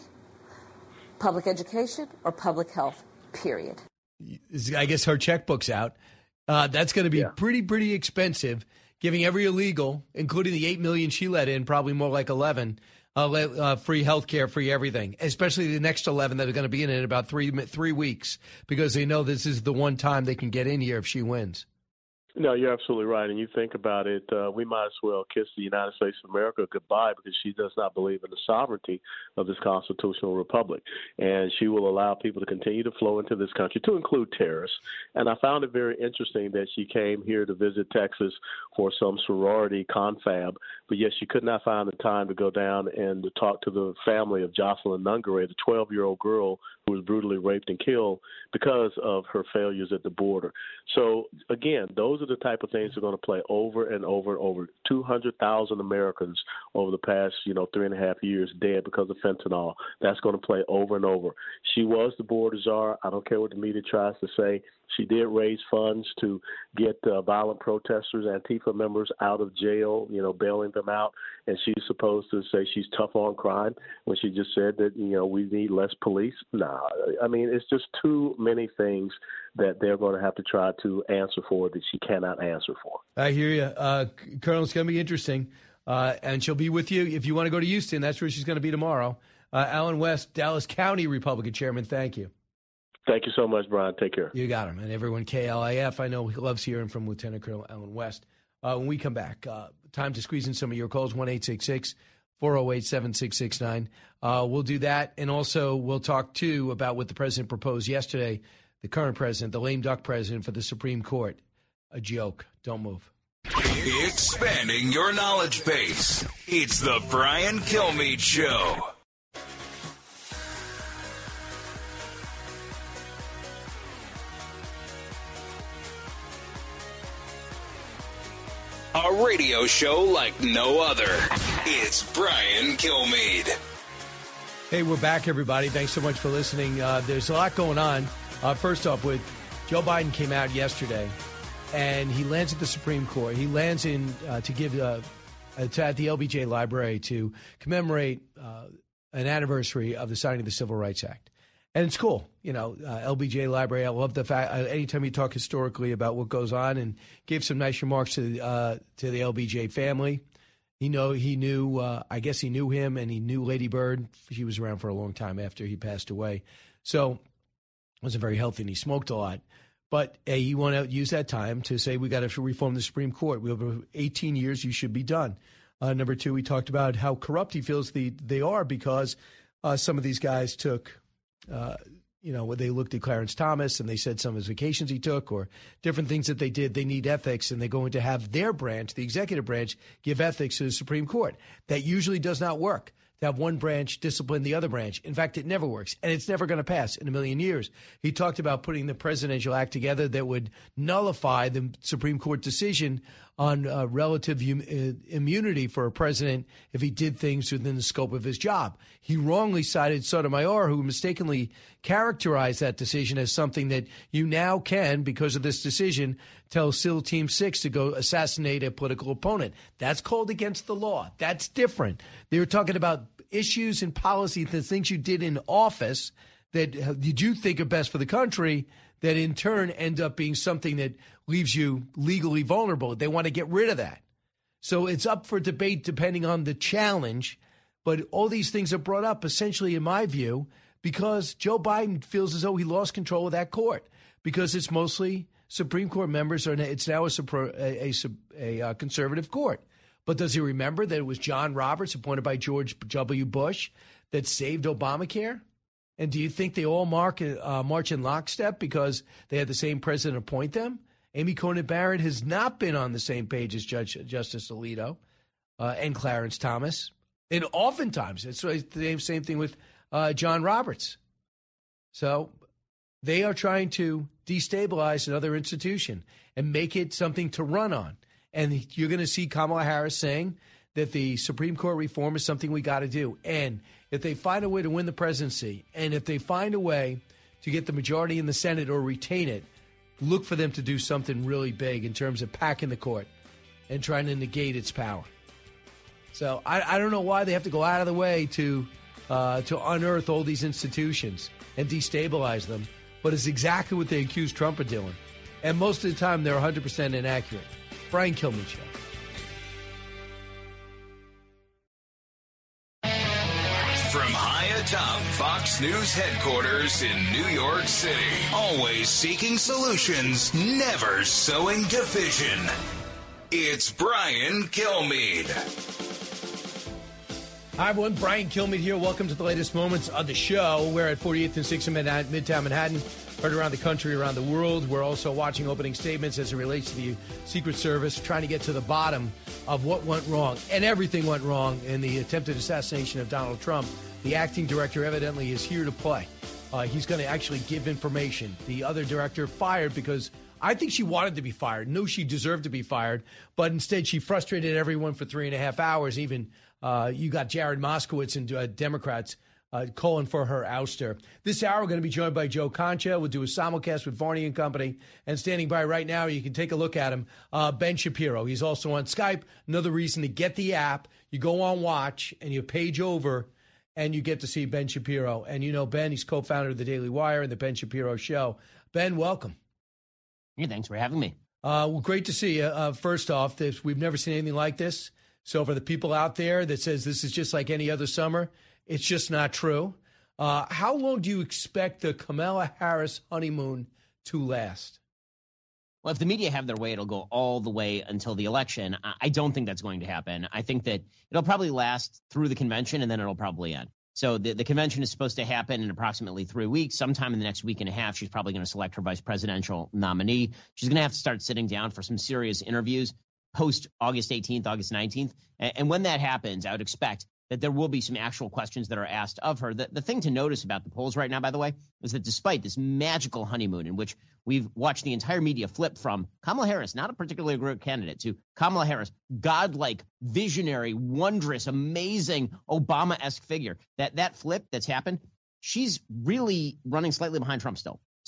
public education, or public health, period. I guess her checkbook's out. Uh, that's going to be yeah. pretty, pretty expensive, giving every illegal, including the eight million she let in, probably more like eleven, uh, uh, free health care, free everything, especially the next eleven that are going to be in in about three three weeks, because they know this is the one time they can get in here if she wins. No, you're absolutely right. And you think about it, uh, we might as well kiss the United States of America goodbye, because she does not believe in the sovereignty of this constitutional republic. And she will allow people to continue to flow into this country, to include terrorists. And I found it very interesting that she came here to visit Texas for some sorority confab, but yet she could not find the time to go down and to talk to the family of Jocelyn Nungare, the twelve-year-old girl who was brutally raped and killed because of her failures at the border. So, again, those are the type of things that are going to play over and over and over. two hundred thousand Americans over the past, you know, three and a half years dead because of fentanyl. That's going to play over and over. She was the border czar. I don't care what the media tries to say. She did raise funds to get uh, violent protesters, Antifa members, out of jail, you know, bailing them out. And she's supposed to say she's tough on crime when she just said that, you know, we need less police. Nah, I mean, it's just too many things that they're going to have to try to answer for that she cannot answer for. I hear you. Uh, Colonel, it's going to be interesting. Uh, and she'll be with you. If you want to go to Houston, that's where she's going to be tomorrow. Uh, Allen West, Dallas County Republican Chairman, thank you. Thank you so much, Brian. Take care. You got him. And everyone, K L I F, I know he loves hearing from Lieutenant Colonel Allen West. Uh, when we come back, uh, time to squeeze in some of your calls, one eight six six, four oh eight, seven six six nine. Uh, we'll do that. And also we'll talk, too, about what the president proposed yesterday, the current president, the lame duck president for the Supreme Court. A joke. Don't move. Expanding your knowledge base. It's the Brian Kilmeade Show. A radio show like no other. It's Brian Kilmeade. Hey, we're back, everybody. Thanks so much for listening. Uh, there's a lot going on. Uh, first off, with Joe Biden came out yesterday, and he lands at the Supreme Court. He lands in uh, to give uh, to, at the L B J Library to commemorate uh, an anniversary of the signing of the Civil Rights Act. And it's cool, you know, uh, L B J Library. I love the fact, uh, anytime you talk historically about what goes on, and gave some nice remarks to, uh, to the L B J family. You know, he knew, uh, I guess he knew him, and he knew Lady Bird. She was around for a long time after he passed away. So wasn't very healthy, and he smoked a lot. But uh, you want to use that time to say we got to reform the Supreme Court. We have eighteen years, you should be done. Uh, number two, we talked about how corrupt he feels the, they are because uh, some of these guys took, uh, you know, they looked at Clarence Thomas and they said some of his vacations he took or different things that they did. They need ethics, and they're going to have their branch, the executive branch, give ethics to the Supreme Court. That usually does not work. To have one branch discipline the other branch. In fact, it never works, and it's never going to pass in a million years. He talked about putting the Presidential Act together that would nullify the Supreme Court decision on uh, relative um, uh, immunity for a president if he did things within the scope of his job. He wrongly cited Sotomayor, who mistakenly characterized that decision as something that you now can, because of this decision, tell SEAL Team six to go assassinate a political opponent. That's called against the law. That's different. They were talking about issues and policy, the things you did in office that did you think are best for the country, that in turn end up being something that leaves you legally vulnerable. They want to get rid of that. So it's up for debate depending on the challenge. But all these things are brought up, essentially, in my view, because Joe Biden feels as though he lost control of that court, because it's mostly Supreme Court members. Are, it's now a, a, a, a conservative court. But does he remember that it was John Roberts, appointed by George W. Bush, that saved Obamacare? And do you think they all mark, uh, march in lockstep because they had the same president appoint them? Amy Coney Barrett has not been on the same page as Judge Justice Alito uh, and Clarence Thomas. And oftentimes, it's the same thing with uh, John Roberts. So they are trying to destabilize another institution and make it something to run on. And you're going to see Kamala Harris saying that the Supreme Court reform is something we got to do. And if they find a way to win the presidency, and if they find a way to get the majority in the Senate or retain it, look for them to do something really big in terms of packing the court and trying to negate its power. So I, I don't know why they have to go out of the way to uh, to unearth all these institutions and destabilize them, but it's exactly what they accuse Trump of doing. And most of the time, they're one hundred percent inaccurate. Brian Kilmeade Show. From high atop Fox News headquarters in New York City, always seeking solutions, never sowing division. It's Brian Kilmeade. Hi, everyone. Brian Kilmeade here. Welcome to the latest moments of the show. We're at forty-eighth and sixth in Midtown Manhattan. Heard around the country, around the world. We're also watching opening statements as it relates to the Secret Service, trying to get to the bottom of what went wrong. And everything went wrong in the attempted assassination of Donald Trump. The acting director evidently is here to play. Uh, he's going to actually give information. The other director fired because I think she wanted to be fired, knew she deserved to be fired, but instead she frustrated everyone for three and a half hours. Even uh, you got Jared Moskowitz and uh, Democrats Uh, calling for her ouster. This hour, we're going to be joined by Joe Concha. We'll do a simulcast with Varney and Company. And standing by right now, you can take a look at him, uh, Ben Shapiro. He's also on Skype. Another reason to get the app. You go on Watch, and you page over, and you get to see Ben Shapiro. And you know Ben, he's co-founder of The Daily Wire and The Ben Shapiro Show. Ben, welcome. Yeah, thanks for having me. Uh, well, great to see you. Uh, first off, this, we've never seen anything like this. So for the people out there that says this is just like any other summer, it's just not true. Uh, how long do you expect the Kamala Harris honeymoon to last? Well, if the media have their way, it'll go all the way until the election. I don't think that's going to happen. I think that it'll probably last through the convention, and then it'll probably end. So the, the convention is supposed to happen in approximately three weeks. Sometime in the next week and a half, she's probably going to select her vice presidential nominee. She's going to have to start sitting down for some serious interviews post August eighteenth, August nineteenth. And, and when that happens, I would expect that there will be some actual questions that are asked of her. The, the thing to notice about the polls right now, by the way, is that despite this magical honeymoon in which we've watched the entire media flip from Kamala Harris, not a particularly great candidate, to Kamala Harris, godlike, visionary, wondrous, amazing, Obama-esque figure, that that flip that's happened, she's really running slightly behind Trump still.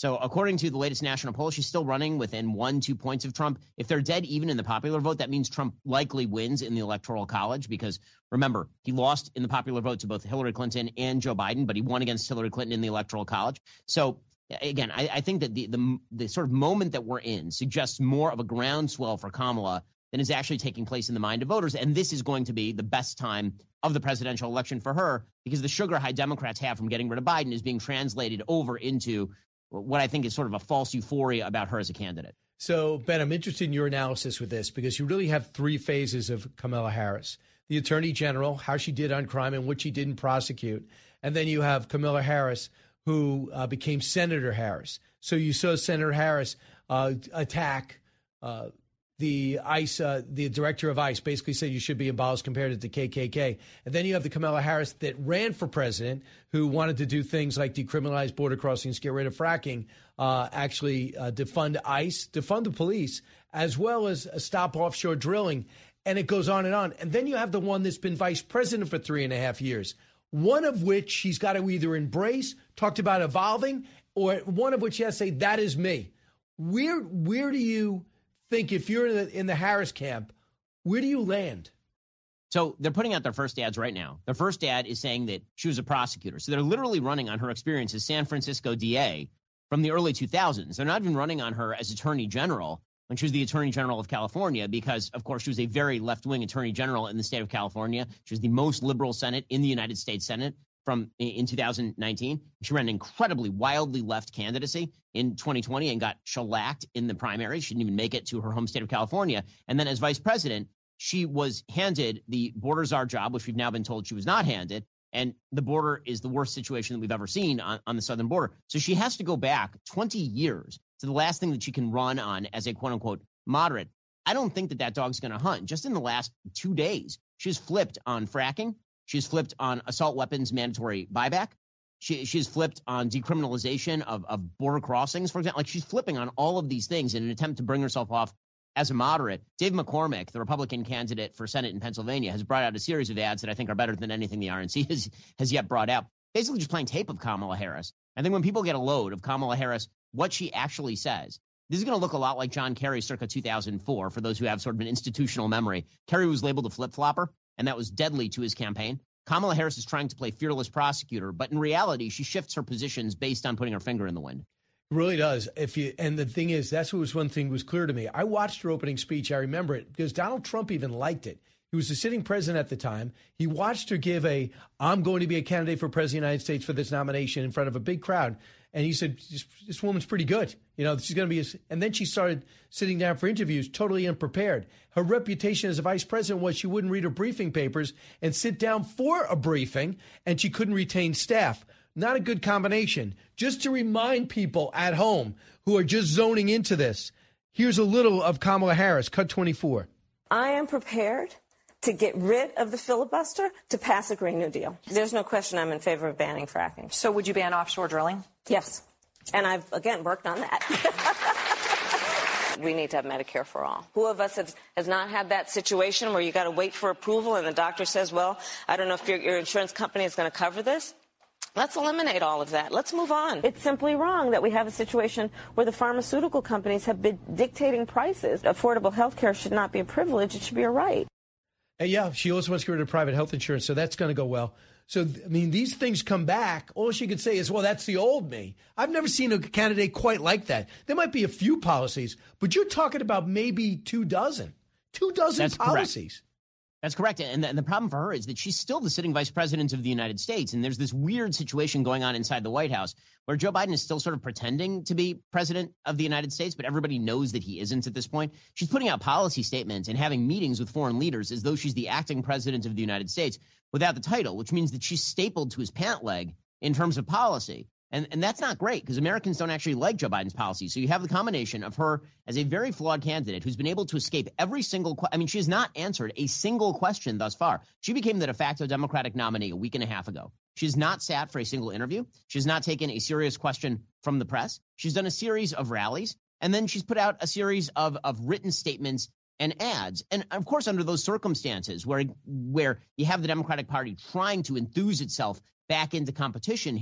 So according to the latest national poll, she's still running within one, two points of Trump. If they're dead even in the popular vote, that means Trump likely wins in the Electoral College because, remember, he lost in the popular vote to both Hillary Clinton and Joe Biden, but he won against Hillary Clinton in the Electoral College. So, again, I, I think that the, the the sort of moment that we're in suggests more of a groundswell for Kamala than is actually taking place in the mind of voters. And this is going to be the best time of the presidential election for her because the sugar high Democrats have from getting rid of Biden is being translated over into what I think is sort of a false euphoria about her as a candidate. So, Ben, I'm interested in your analysis with this because you really have three phases of Kamala Harris. The Attorney General, how she did on crime and what she didn't prosecute. And then you have Kamala Harris, who uh, became Senator Harris. So you saw Senator Harris uh, attack uh, the ICE, uh, the director of ICE, basically said you should be abolished compared to the K K K. And then you have the Kamala Harris that ran for president, who wanted to do things like decriminalize border crossings, get rid of fracking, uh, actually uh, defund ICE, defund the police, as well as uh, stop offshore drilling. And it goes on and on. And then you have the one that's been vice president for three and a half years, one of which she's got to either embrace, talked about evolving, or one of which she has to say, that is me. Where, where do you think, if you're in the, in the Harris camp, where do you land? So they're putting out their first ads right now. Their first ad is saying that she was a prosecutor. So they're literally running on her experience as San Francisco D A from the early two thousands. They're not even running on her as Attorney General when she was the Attorney General of California because, of course, she was a very left-wing Attorney General in the state of California. She was the most liberal Senate in the United States Senate from in two thousand nineteen. She ran an incredibly wildly left candidacy in twenty twenty and got shellacked in the primary. She didn't even make it to her home state of California. And then as vice president, she was handed the border czar job, which we've now been told she was not handed. And the border is the worst situation that we've ever seen on, on the southern border. So she has to go back twenty years to the last thing that she can run on as a quote unquote moderate. I don't think that that dog's going to hunt. Just in the last two days, she's flipped on fracking. She's flipped on assault weapons mandatory buyback. She, she's flipped on decriminalization of, of border crossings, for example. Like she's flipping on all of these things in an attempt to bring herself off as a moderate. Dave McCormick, the Republican candidate for Senate in Pennsylvania, has brought out a series of ads that I think are better than anything the R N C has, has yet brought out. Basically just playing tape of Kamala Harris. I think when people get a load of Kamala Harris, what she actually says, this is going to look a lot like John Kerry circa two thousand four, for those who have sort of an institutional memory. Kerry was labeled a flip-flopper, and that was deadly to his campaign. Kamala Harris is trying to play fearless prosecutor, but in reality, she shifts her positions based on putting her finger in the wind. It really does. If you and the thing is, that's what was one thing was clear to me. I watched her opening speech. I remember it because Donald Trump even liked it. He was the sitting president at the time. He watched her give a, I'm going to be a candidate for president of the United States for this nomination in front of a big crowd. And he said, this, this woman's pretty good. You know, she's going to be, a, and then she started sitting down for interviews totally unprepared. Her reputation as a vice president was she wouldn't read her briefing papers and sit down for a briefing, and she couldn't retain staff. Not a good combination. Just to remind people at home who are just zoning into this, here's a little of Kamala Harris, cut twenty-four. I am prepared to get rid of the filibuster to pass a Green New Deal. There's no question I'm in favor of banning fracking. So would you ban offshore drilling? Yes. And I've, again, worked on that. We need to have Medicare for all. Who of us has, has not had that situation where you got to wait for approval and the doctor says, well, I don't know if your, your insurance company is going to cover this? Let's eliminate all of that. Let's move on. It's simply wrong that we have a situation where the pharmaceutical companies have been dictating prices. Affordable health care should not be a privilege. It should be a right. And yeah, she also wants to get rid of private health insurance, so that's going to go well. So, I mean, these things come back. All she could say is, well, that's the old me. I've never seen a candidate quite like that. There might be a few policies, but you're talking about maybe two dozen. Two dozen that's policies. Correct. That's correct. And the, and the problem for her is that she's still the sitting vice president of the United States. And there's this weird situation going on inside the White House where Joe Biden is still sort of pretending to be president of the United States, but everybody knows that he isn't at this point. She's putting out policy statements and having meetings with foreign leaders as though she's the acting president of the United States without the title, which means that she's stapled to his pant leg in terms of policy. And, and that's not great because Americans don't actually like Joe Biden's policy. So you have the combination of her as a very flawed candidate who's been able to escape every single que- – I mean, she has not answered a single question thus far. She became the de facto Democratic nominee a week and a half ago. She has not sat for a single interview. She has not taken a serious question from the press. She's done a series of rallies, and then she's put out a series of, of written statements and ads. And, of course, under those circumstances where where you have the Democratic Party trying to enthuse itself back into competition here,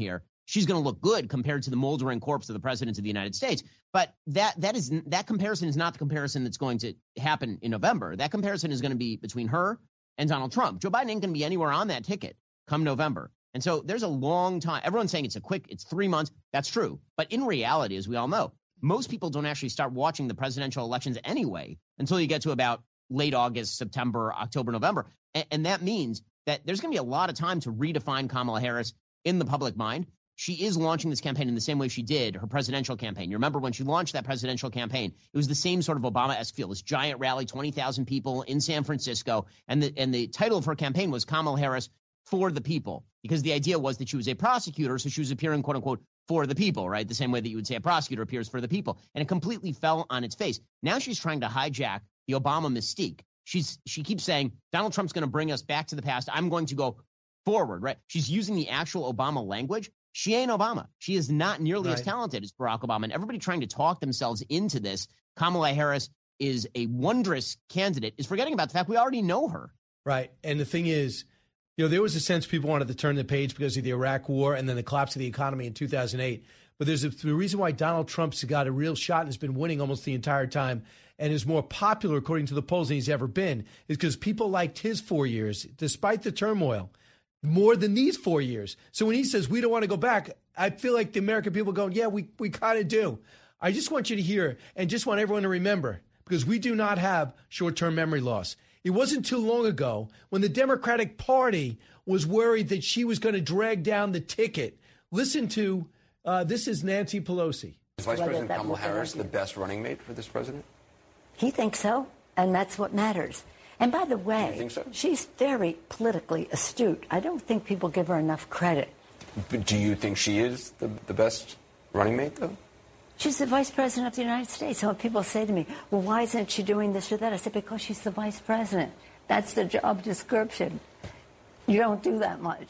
she's going to look good compared to the moldering corpse of the president of the United States. But that that is that comparison is not the comparison that's going to happen in November. That comparison is going to be between her and Donald Trump. Joe Biden ain't going to be anywhere on that ticket come November. And so there's a long time. Everyone's saying it's a quick, it's three months. That's true. But in reality, as we all know, most people don't actually start watching the presidential elections anyway until you get to about late August, September, October, November. And, and that means that there's going to be a lot of time to redefine Kamala Harris in the public mind. She is launching this campaign in the same way she did her presidential campaign. You remember when she launched that presidential campaign, it was the same sort of Obama-esque feel, this giant rally, twenty thousand people in San Francisco. And the, and the title of her campaign was Kamala Harris for the people, because the idea was that she was a prosecutor, so she was appearing, quote unquote, for the people, right? The same way that you would say a prosecutor appears for the people. And it completely fell on its face. Now she's trying to hijack the Obama mystique. She's She keeps saying, Donald Trump's going to bring us back to the past. I'm going to go forward, right? She's using the actual Obama language. She ain't Obama. She is not nearly right. as talented as Barack Obama. And everybody trying to talk themselves into this, Kamala Harris is a wondrous candidate, is forgetting about the fact we already know her. Right. And the thing is, you know, there was a sense people wanted to turn the page because of the Iraq war and then the collapse of the economy in two thousand eight. But there's a the reason why Donald Trump's got a real shot and has been winning almost the entire time and is more popular, according to the polls, than he's ever been, is because people liked his four years, despite the turmoil, more than these four years. So when he says we don't want to go back, I feel like the American people going, yeah, we, we kind of do. I just want you to hear and just want everyone to remember, because we do not have short-term memory loss. It wasn't too long ago when the Democratic Party was worried that she was going to drag down the ticket. Listen to, uh, this is Nancy Pelosi. Is Vice President Kamala Harris the best running mate for this president? He thinks so, and that's what matters. And by the way, you think so? She's very politically astute. I don't think people give her enough credit. But do you think she is the, the best running mate, though? She's the vice president of the United States. So when people say to me, well, why isn't she doing this or that? I said, because she's the vice president. That's the job description. You don't do that much.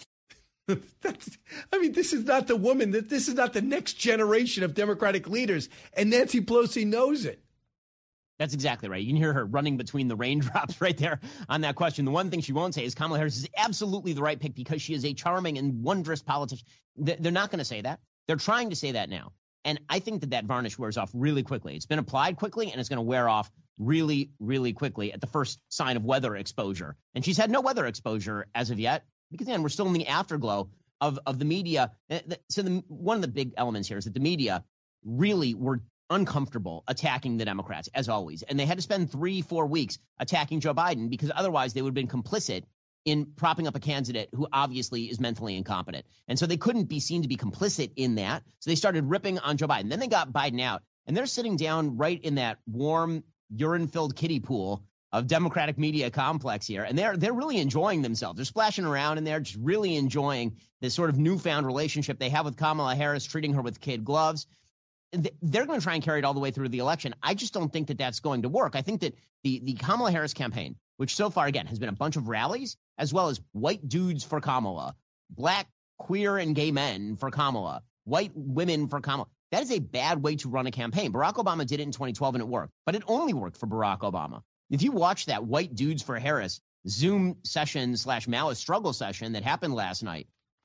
That's, I mean, this is not the woman. That This is not the next generation of Democratic leaders. And Nancy Pelosi knows it. That's exactly right. You can hear her running between the raindrops right there on that question. The one thing she won't say is Kamala Harris is absolutely the right pick because she is a charming and wondrous politician. They're not going to say that. They're trying to say that now. And I think that that varnish wears off really quickly. It's been applied quickly, and it's going to wear off really, really quickly at the first sign of weather exposure. And she's had no weather exposure as of yet because, again, we're still in the afterglow of, of the media. So the, one of the big elements here is that the media really were uncomfortable attacking the Democrats, as always. And they had to spend three, four weeks attacking Joe Biden because otherwise they would have been complicit in propping up a candidate who obviously is mentally incompetent. And so they couldn't be seen to be complicit in that. So they started ripping on Joe Biden. Then they got Biden out, and they're sitting down right in that warm, urine-filled kiddie pool of Democratic media complex here. And they're they're really enjoying themselves. They're splashing around in there, just really enjoying this sort of newfound relationship they have with Kamala Harris, treating her with kid gloves. They're going to try and carry it all the way through the election. I just don't think that that's going to work. I think that the, the Kamala Harris campaign, which so far, again, has been a bunch of rallies, as well as white dudes for Kamala, black, queer, and gay men for Kamala, white women for Kamala. That is a bad way to run a campaign. Barack Obama did it in twenty twelve, and it worked. But it only worked for Barack Obama. If you watch that white dudes for Harris Zoom session slash Malice struggle session that happened last night,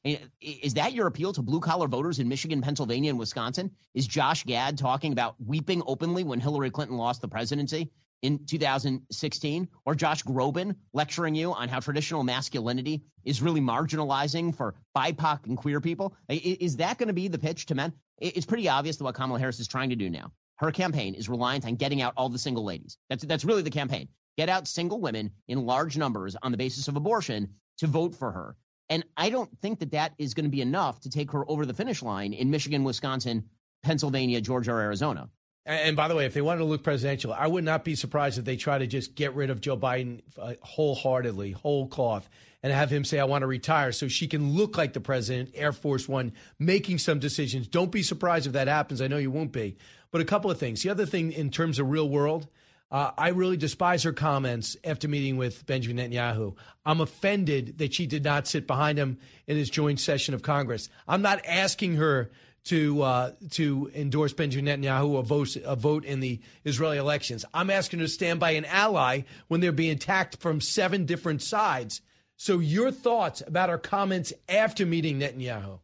is that your appeal to blue-collar voters in Michigan, Pennsylvania, and Wisconsin? Is Josh Gad talking about weeping openly when Hillary Clinton lost the presidency in two thousand sixteen? Or Josh Groban lecturing you on how traditional masculinity is really marginalizing for B I P O C and queer people? Is that going to be the pitch to men? It's pretty obvious that what Kamala Harris is trying to do now. Her campaign is reliant on getting out all the single ladies. That's, that's really the campaign. Get out single women in large numbers on the basis of abortion to vote for her. And I don't think that that is going to be enough to take her over the finish line in Michigan, Wisconsin, Pennsylvania, Georgia, or Arizona. And by the way, if they wanted to look presidential, I would not be surprised if they try to just get rid of Joe Biden uh, wholeheartedly, whole cloth, and have him say, I want to retire so she can look like the president, Air Force One, making some decisions. Don't be surprised if that happens. I know you won't be. But a couple of things. The other thing in terms of real world, Uh, I really despise her comments after meeting with Benjamin Netanyahu. I'm offended that she did not sit behind him in his joint session of Congress. I'm not asking her to uh, to endorse Benjamin Netanyahu or vote, a vote in the Israeli elections. I'm asking her to stand by an ally when they're being attacked from seven different sides. So your thoughts about her comments after meeting Netanyahu?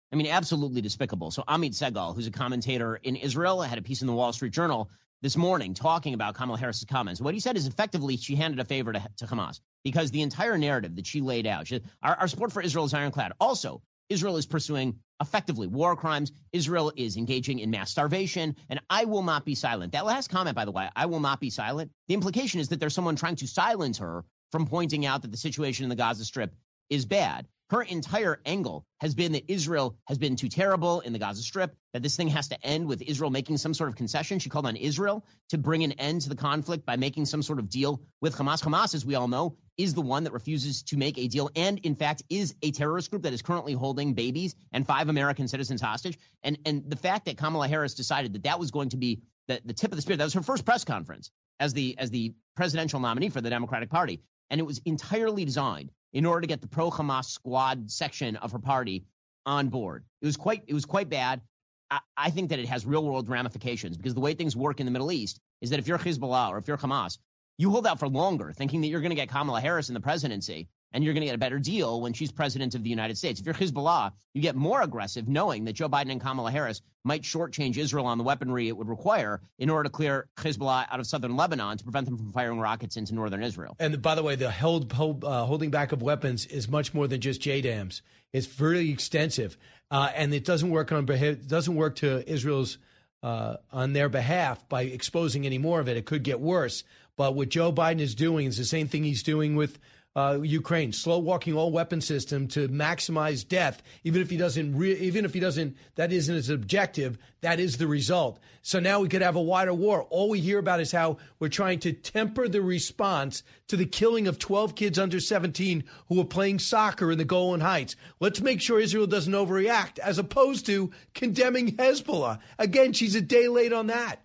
I mean, absolutely despicable. So Amit Segal, who's a commentator in Israel, had a piece in the Wall Street Journal this morning talking about Kamala Harris's comments. What he said is effectively she handed a favor to, to Hamas because the entire narrative that she laid out, she, our, our support for Israel is ironclad. Also, Israel is pursuing effectively war crimes. Israel is engaging in mass starvation, and I will not be silent. That last comment, by the way, I will not be silent. The implication is that there's someone trying to silence her from pointing out that the situation in the Gaza Strip is bad. Her entire angle has been that Israel has been too terrible in the Gaza Strip, that this thing has to end with Israel making some sort of concession. She called on Israel to bring an end to the conflict by making some sort of deal with Hamas. Hamas, as we all know, is the one that refuses to make a deal and, in fact, is a terrorist group that is currently holding babies and five American citizens hostage. And, and the fact that Kamala Harris decided that that was going to be the, the tip of the spear, that was her first press conference as the as the presidential nominee for the Democratic Party. And it was entirely designed in order to get the pro-Hamas squad section of her party on board. It was quite, it was quite bad. I, I think that it has real-world ramifications because the way things work in the Middle East is that if you're Hezbollah or if you're Hamas, you hold out for longer thinking that you're going to get Kamala Harris in the presidency and you're going to get a better deal when she's president of the United States. If you're Hezbollah, you get more aggressive knowing that Joe Biden and Kamala Harris might shortchange Israel on the weaponry it would require in order to clear Hezbollah out of southern Lebanon to prevent them from firing rockets into northern Israel. And by the way, the hold, hold, uh, holding back of weapons is much more than just J DAMs. It's very extensive, uh, and it doesn't work on it doesn't work to Israel's uh, on their behalf by exposing any more of it. It could get worse. But what Joe Biden is doing is the same thing he's doing with Uh, Ukraine, slow walking all weapon system to maximize death, even if he doesn't, re- even if he doesn't, that isn't his objective. That is the result. So now we could have a wider war. All we hear about is how we're trying to temper the response to the killing of twelve kids under seventeen who were playing soccer in the Golan Heights. Let's make sure Israel doesn't overreact, as opposed to condemning Hezbollah. Again, she's a day late on that.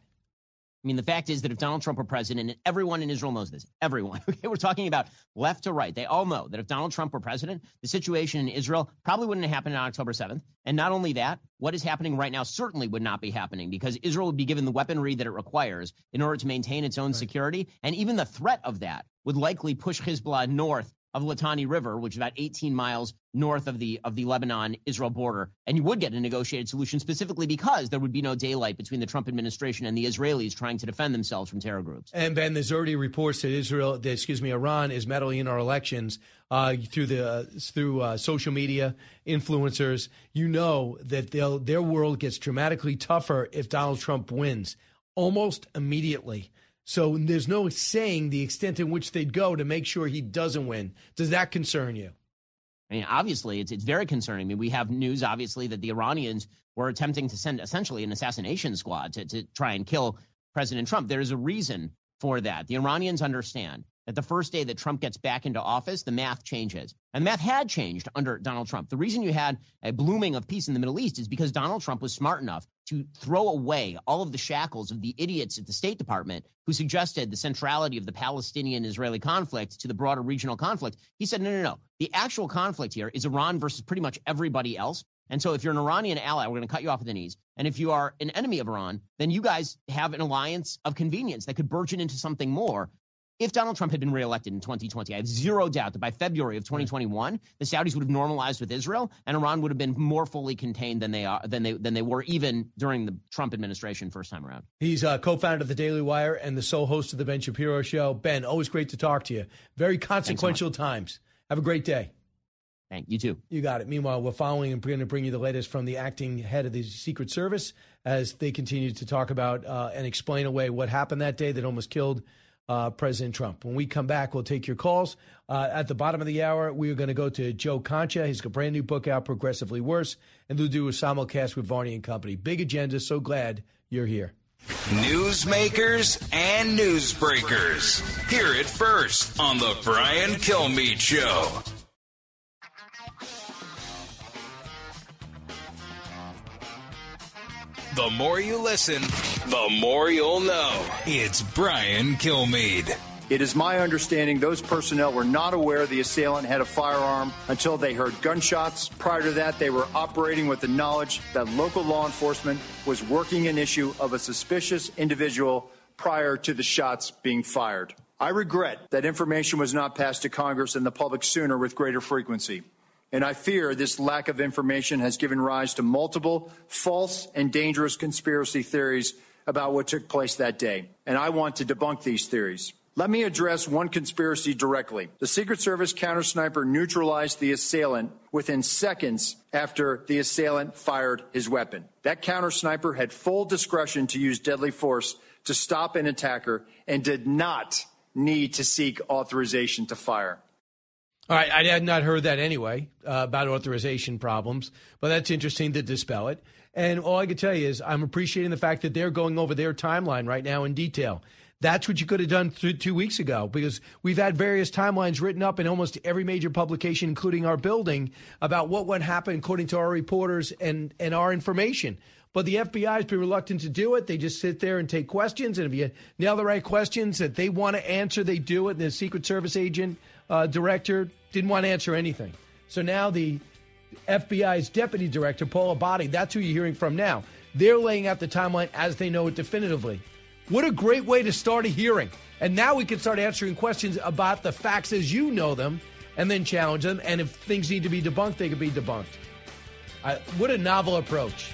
I mean, the fact is that if Donald Trump were president, and everyone in Israel knows this, everyone, okay, we're talking about left to right, they all know that if Donald Trump were president, the situation in Israel probably wouldn't have happened on October seventh. And not only that, what is happening right now certainly would not be happening because Israel would be given the weaponry that it requires in order to maintain its own right. security. And even the threat of that would likely push Hezbollah north of Litani River, which is about eighteen miles north of the of the Lebanon-Israel border. And you would get a negotiated solution specifically because there would be no daylight between the Trump administration and the Israelis trying to defend themselves from terror groups. And, Ben, there's already reports that Israel, that, excuse me, Iran is meddling in our elections uh, through the uh, through uh, social media, influencers. You know that they'll, their world gets dramatically tougher if Donald Trump wins, almost immediately. So there's no saying the extent in which they'd go to make sure he doesn't win. Does that concern you? I mean, obviously, it's it's very concerning. I mean, we have news, obviously, that the Iranians were attempting to send essentially an assassination squad to, to try and kill President Trump. There is a reason for that. The Iranians understand that the first day that Trump gets back into office, the math changes. And the math had changed under Donald Trump. The reason you had a blooming of peace in the Middle East is because Donald Trump was smart enough to throw away all of the shackles of the idiots at the State Department who suggested the centrality of the Palestinian-Israeli conflict to the broader regional conflict. He said, no, no, no. The actual conflict here is Iran versus pretty much everybody else. And so if you're an Iranian ally, we're going to cut you off at the knees. And if you are an enemy of Iran, then you guys have an alliance of convenience that could burgeon into something more. If Donald Trump had been reelected in twenty twenty, I have zero doubt that by February of twenty twenty-one, the Saudis would have normalized with Israel, and Iran would have been more fully contained than they are than they than they were even during the Trump administration first time around. He's a co-founder of the Daily Wire and the sole host of the Ben Shapiro Show. Ben, always great to talk to you. Very consequential so times. Have a great day. Thank you too. You got it. Meanwhile, we're following and going to bring you the latest from the acting head of the Secret Service as they continue to talk about uh, and explain away what happened that day that almost killed Uh, President Trump. When we come back, we'll take your calls. Uh, at the bottom of the hour, we are going to go to Joe Concha. He's got a brand new book out, Progressively Worse, and they'll do a simulcast with Varney and Company. Big agenda. So glad you're here. Newsmakers and newsbreakers. Hear it first on the Brian Kilmeade Show. The more you listen, the more you'll know. It's Brian Kilmeade. It is my understanding those personnel were not aware the assailant had a firearm until they heard gunshots. Prior to that, they were operating with the knowledge that local law enforcement was working an issue of a suspicious individual prior to the shots being fired. I regret that information was not passed to Congress and the public sooner with greater frequency. And I fear this lack of information has given rise to multiple false and dangerous conspiracy theories about what took place that day. And I want to debunk these theories. Let me address one conspiracy directly. The Secret Service counter sniper neutralized the assailant within seconds after the assailant fired his weapon. That counter sniper had full discretion to use deadly force to stop an attacker and did not need to seek authorization to fire. All right, I had not heard that anyway uh, about authorization problems, but that's interesting to dispel it. And all I can tell you is I'm appreciating the fact that they're going over their timeline right now in detail. That's what you could have done th- two weeks ago, because we've had various timelines written up in almost every major publication, including our building, about what would happen according to our reporters and, and our information. But the F B I has been reluctant to do it. They just sit there and take questions. And if you nail the right questions that they want to answer, they do it. And the Secret Service agent uh, director didn't want to answer anything. So now the F B I's deputy director, Paul Abadi, that's who you're hearing from now. They're laying out the timeline as they know it definitively. What a great way to start a hearing. And now we can start answering questions about the facts as you know them and then challenge them. And if things need to be debunked, they can be debunked. Uh, what a novel approach.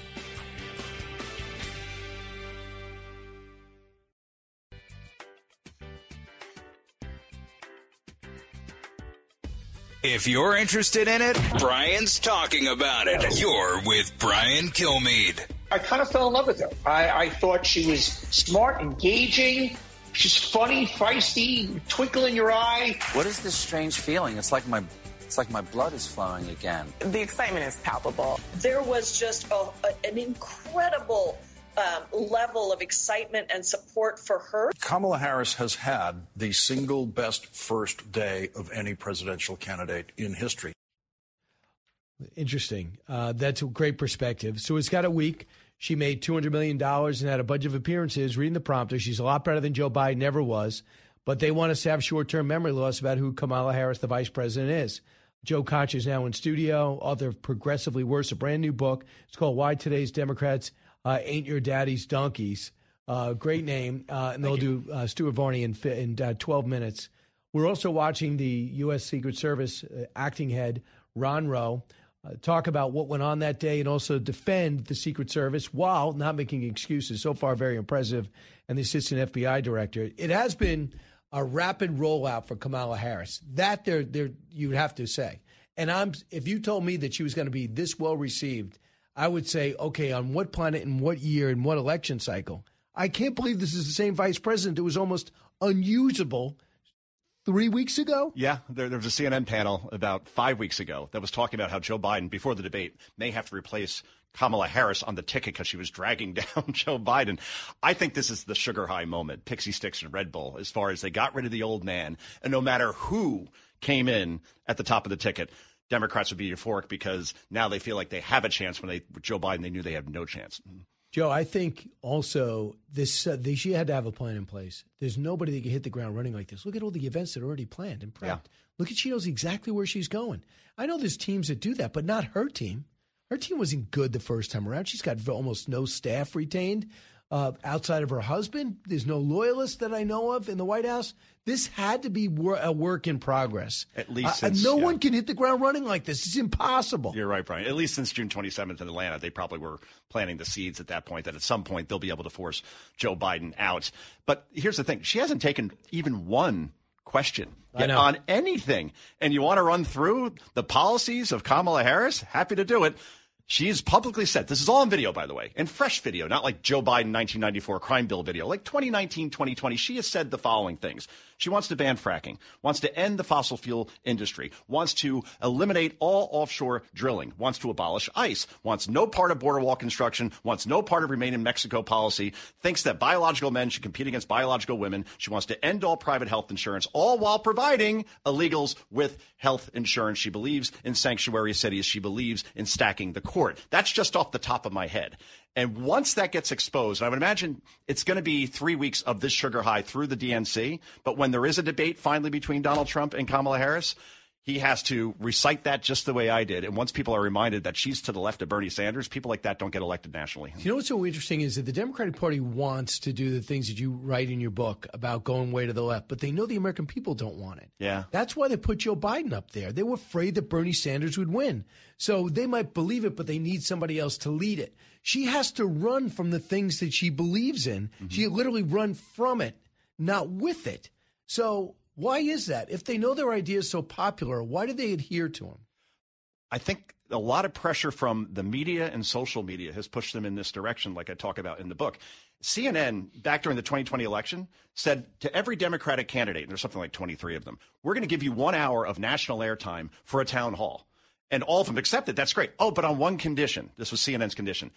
If you're interested in it, Brian's talking about it. You're with Brian Kilmeade. I kind of fell in love with her. I, I thought she was smart, engaging. She's funny, feisty, twinkle in your eye. What is this strange feeling? It's like my, it's like my blood is flowing again. The excitement is palpable. There was just a, a, an incredible um, level of excitement and support for her. Kamala Harris has had the single best first day of any presidential candidate in history. Interesting. Uh, that's a great perspective. So it's got a week. She made two hundred million dollars and had a bunch of appearances reading the prompter. She's a lot better than Joe Biden ever was. But they want us to have short-term memory loss about who Kamala Harris, the vice president, is. Joe Concha is now in studio, author of Progressively Worse, a brand new book. It's called Why Today's Democrats uh, Ain't Your Daddy's Donkeys. Uh, great name. Uh, and they'll do uh, Stuart Varney in, in uh, twelve minutes. We're also watching the U S. Secret Service uh, acting head, Ron Rowe, Uh, talk about what went on that day and also defend the Secret Service while not making excuses. So far, very impressive. And the assistant F B I director. It has been a rapid rollout for Kamala Harris. That there, there, you would have to say. And I'm, if you told me that she was going to be this well received, I would say, okay, on what planet, in what year, in what election cycle? I can't believe this is the same vice president that was almost unusable three weeks ago? Yeah, there, there was a C N N panel about five weeks ago that was talking about how Joe Biden, before the debate, may have to replace Kamala Harris on the ticket because she was dragging down Joe Biden. I think this is the sugar high moment, Pixie Sticks and Red Bull, as far as they got rid of the old man. And no matter who came in at the top of the ticket, Democrats would be euphoric because now they feel like they have a chance. When they with Joe Biden, they knew they had no chance. Joe, I think also this uh, they, she had to have a plan in place. There's nobody that can hit the ground running like this. Look at all the events that are already planned and prepped. Yeah. Look at she knows exactly where she's going. I know there's teams that do that, but not her team. Her team wasn't good the first time around. She's got almost no staff retained uh, outside of her husband. There's no loyalists that I know of in the White House. This had to be wor- a work in progress. At least uh, since, no yeah. one can hit the ground running like this. It's impossible. You're right, Brian. At least since June twenty-seventh in Atlanta, they probably were planting the seeds at that point that at some point they'll be able to force Joe Biden out. But here's the thing. She hasn't taken even one question yet on anything. And you want to run through the policies of Kamala Harris? Happy to do it. She's publicly said, this is all on video, by the way, and fresh video, not like Joe Biden nineteen ninety-four crime bill video, like twenty nineteen, twenty twenty. She has said the following things. She wants to ban fracking, wants to end the fossil fuel industry, wants to eliminate all offshore drilling, wants to abolish ICE, wants no part of border wall construction, wants no part of Remain in Mexico policy, thinks that biological men should compete against biological women. She wants to end all private health insurance, all while providing illegals with health insurance. She believes in sanctuary cities. She believes in stacking the court. That's just off the top of my head. And once that gets exposed, I would imagine it's going to be three weeks of this sugar high through the D N C. But when there is a debate finally between Donald Trump and Kamala Harris, he has to recite that just the way I did. And once people are reminded that she's to the left of Bernie Sanders, people like that don't get elected nationally. You know what's so interesting is that the Democratic Party wants to do the things that you write in your book about going way to the left, but they know the American people don't want it. Yeah. That's why they put Joe Biden up there. They were afraid that Bernie Sanders would win. So they might believe it, but they need somebody else to lead it. She has to run from the things that she believes in. Mm-hmm. She literally run from it, not with it. So why is that? If they know their idea is so popular, why do they adhere to them? I think a lot of pressure from the media and social media has pushed them in this direction, like I talk about in the book. C N N, back during the twenty twenty election, said to every Democratic candidate, and there's something like twenty-three of them, we're going to give you one hour of national airtime for a town hall. And all of them accepted. That's great. Oh, but on one condition. This was C N N's condition.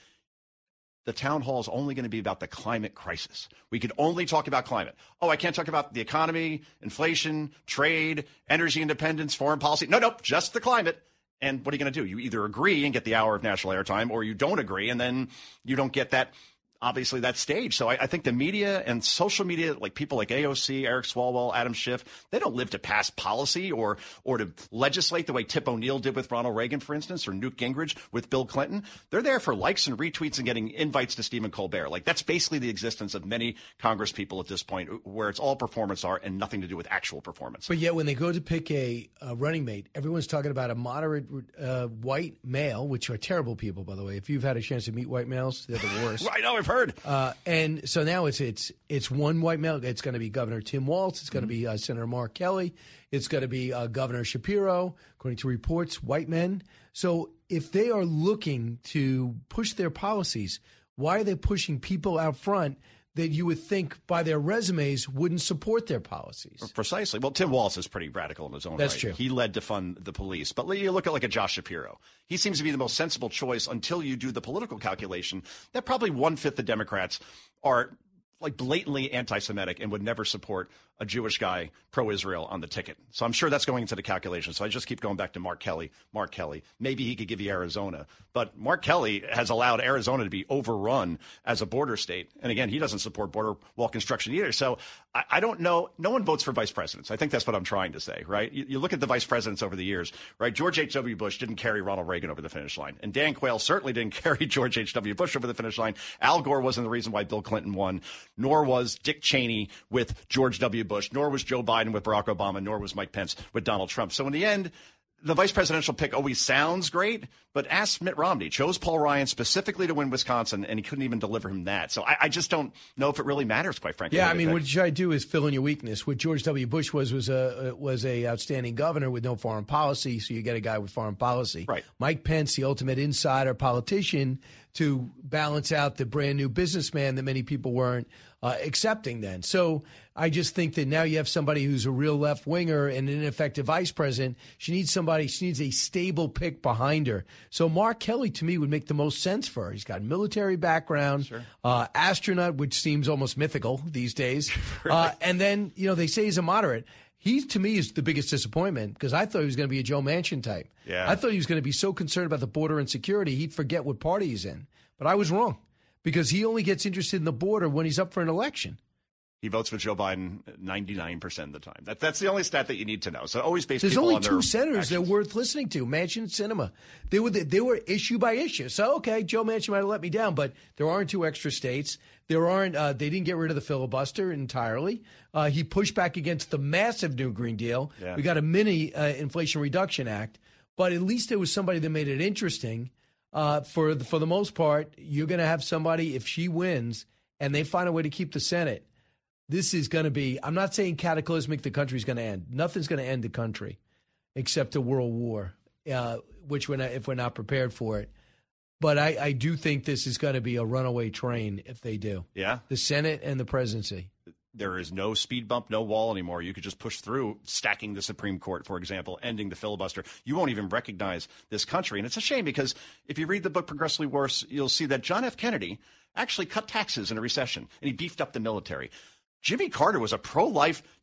The town hall is only going to be about the climate crisis. We could only talk about climate. Oh, I can't talk about the economy, inflation, trade, energy independence, foreign policy. No, no, just the climate. And what are you going to do? You either agree and get the hour of national airtime, or you don't agree, and then you don't get that, obviously, that stage. So I, I think the media and social media, like people like A O C, Eric Swalwell, Adam Schiff, they don't live to pass policy or or to legislate the way Tip O'Neill did with Ronald Reagan, for instance, or Newt Gingrich with Bill Clinton. They're there for likes and retweets and getting invites to Stephen Colbert. Like, that's basically the existence of many Congress people at this point, where it's all performance art and nothing to do with actual performance. But yet when they go to pick a, a running mate, everyone's talking about a moderate uh, white male, which are terrible people, by the way. If you've had a chance to meet white males, they're the worst. I know, I've heard. Uh, and so now it's it's it's one white male. It's going to be Governor Tim Walz. It's going to Mm-hmm. be uh, Senator Mark Kelly. It's going to be uh, Governor Shapiro, according to reports, white men. So if they are looking to push their policies, why are they pushing people out front that you would think by their resumes wouldn't support their policies? Precisely. Well, Tim Walz is pretty radical in his own That's right. true. He led to fund the police. But you look at like a Josh Shapiro. He seems to be the most sensible choice until you do the political calculation that probably one-fifth of Democrats are like blatantly anti-Semitic and would never support a Jewish guy pro-Israel on the ticket. So I'm sure that's going into the calculation. So I just keep going back to Mark Kelly. Mark Kelly. Maybe he could give you Arizona. But Mark Kelly has allowed Arizona to be overrun as a border state. And again, he doesn't support border wall construction either. So I, I don't know. No one votes for vice presidents. I think that's what I'm trying to say, right? You, you look at the vice presidents over the years, right? George H W. Bush didn't carry Ronald Reagan over the finish line. And Dan Quayle certainly didn't carry George H W. Bush over the finish line. Al Gore wasn't the reason why Bill Clinton won, nor was Dick Cheney with George W. Bush, nor was Joe Biden with Barack Obama, nor was Mike Pence with Donald Trump. So in the end, the vice presidential pick always sounds great, but ask Mitt Romney. Chose Paul Ryan specifically to win Wisconsin, and he couldn't even deliver him that. So I, I just don't know if it really matters, quite frankly. Yeah, I mean, what you try to do is fill in your weakness. What George W. Bush was was a was a outstanding governor with no foreign policy, so you get a guy with foreign policy. Right. Mike Pence, the ultimate insider politician, to balance out the brand new businessman that many people weren't uh, accepting then. So I just think that now you have somebody who's a real left winger and an ineffective vice president. She needs somebody, she needs a stable pick behind her. So Mark Kelly, to me, would make the most sense for her. He's got a military background, Sure. uh, astronaut, which seems almost mythical these days. uh, and then, you know, they say he's a moderate. He, to me, is the biggest disappointment because I thought he was going to be a Joe Manchin type. Yeah. I thought he was going to be so concerned about the border and security, he'd forget what party he's in. But I was wrong because he only gets interested in the border when he's up for an election. He votes for Joe Biden ninety-nine percent of the time. That, that's the only stat that you need to know. So always base There's people only on two their senators actions. that are worth listening to, Manchin and Sinema. They were they were issue by issue. So, okay, Joe Manchin might have let me down, but there aren't two extra states. There aren't. Uh, they didn't get rid of the filibuster entirely. Uh, he pushed back against the massive new Green Deal. Yeah. We got a mini uh, Inflation Reduction Act, but at least there was somebody that made it interesting. Uh, for the, for the most part, you're going to have somebody, if she wins and they find a way to keep the Senate, this is going to be, I'm not saying cataclysmic, the country's going to end. Nothing's going to end the country except a world war, uh, which we're not, if we're not prepared for it. But I, I do think this is going to be a runaway train if they do. Yeah. The Senate and the presidency. There is no speed bump, no wall anymore. You could just push through, stacking the Supreme Court, for example, ending the filibuster. You won't even recognize this country. And it's a shame because if you read the book Progressively Worse, you'll see that John F. Kennedy actually cut taxes in a recession, and he beefed up the military. Jimmy Carter was a pro-life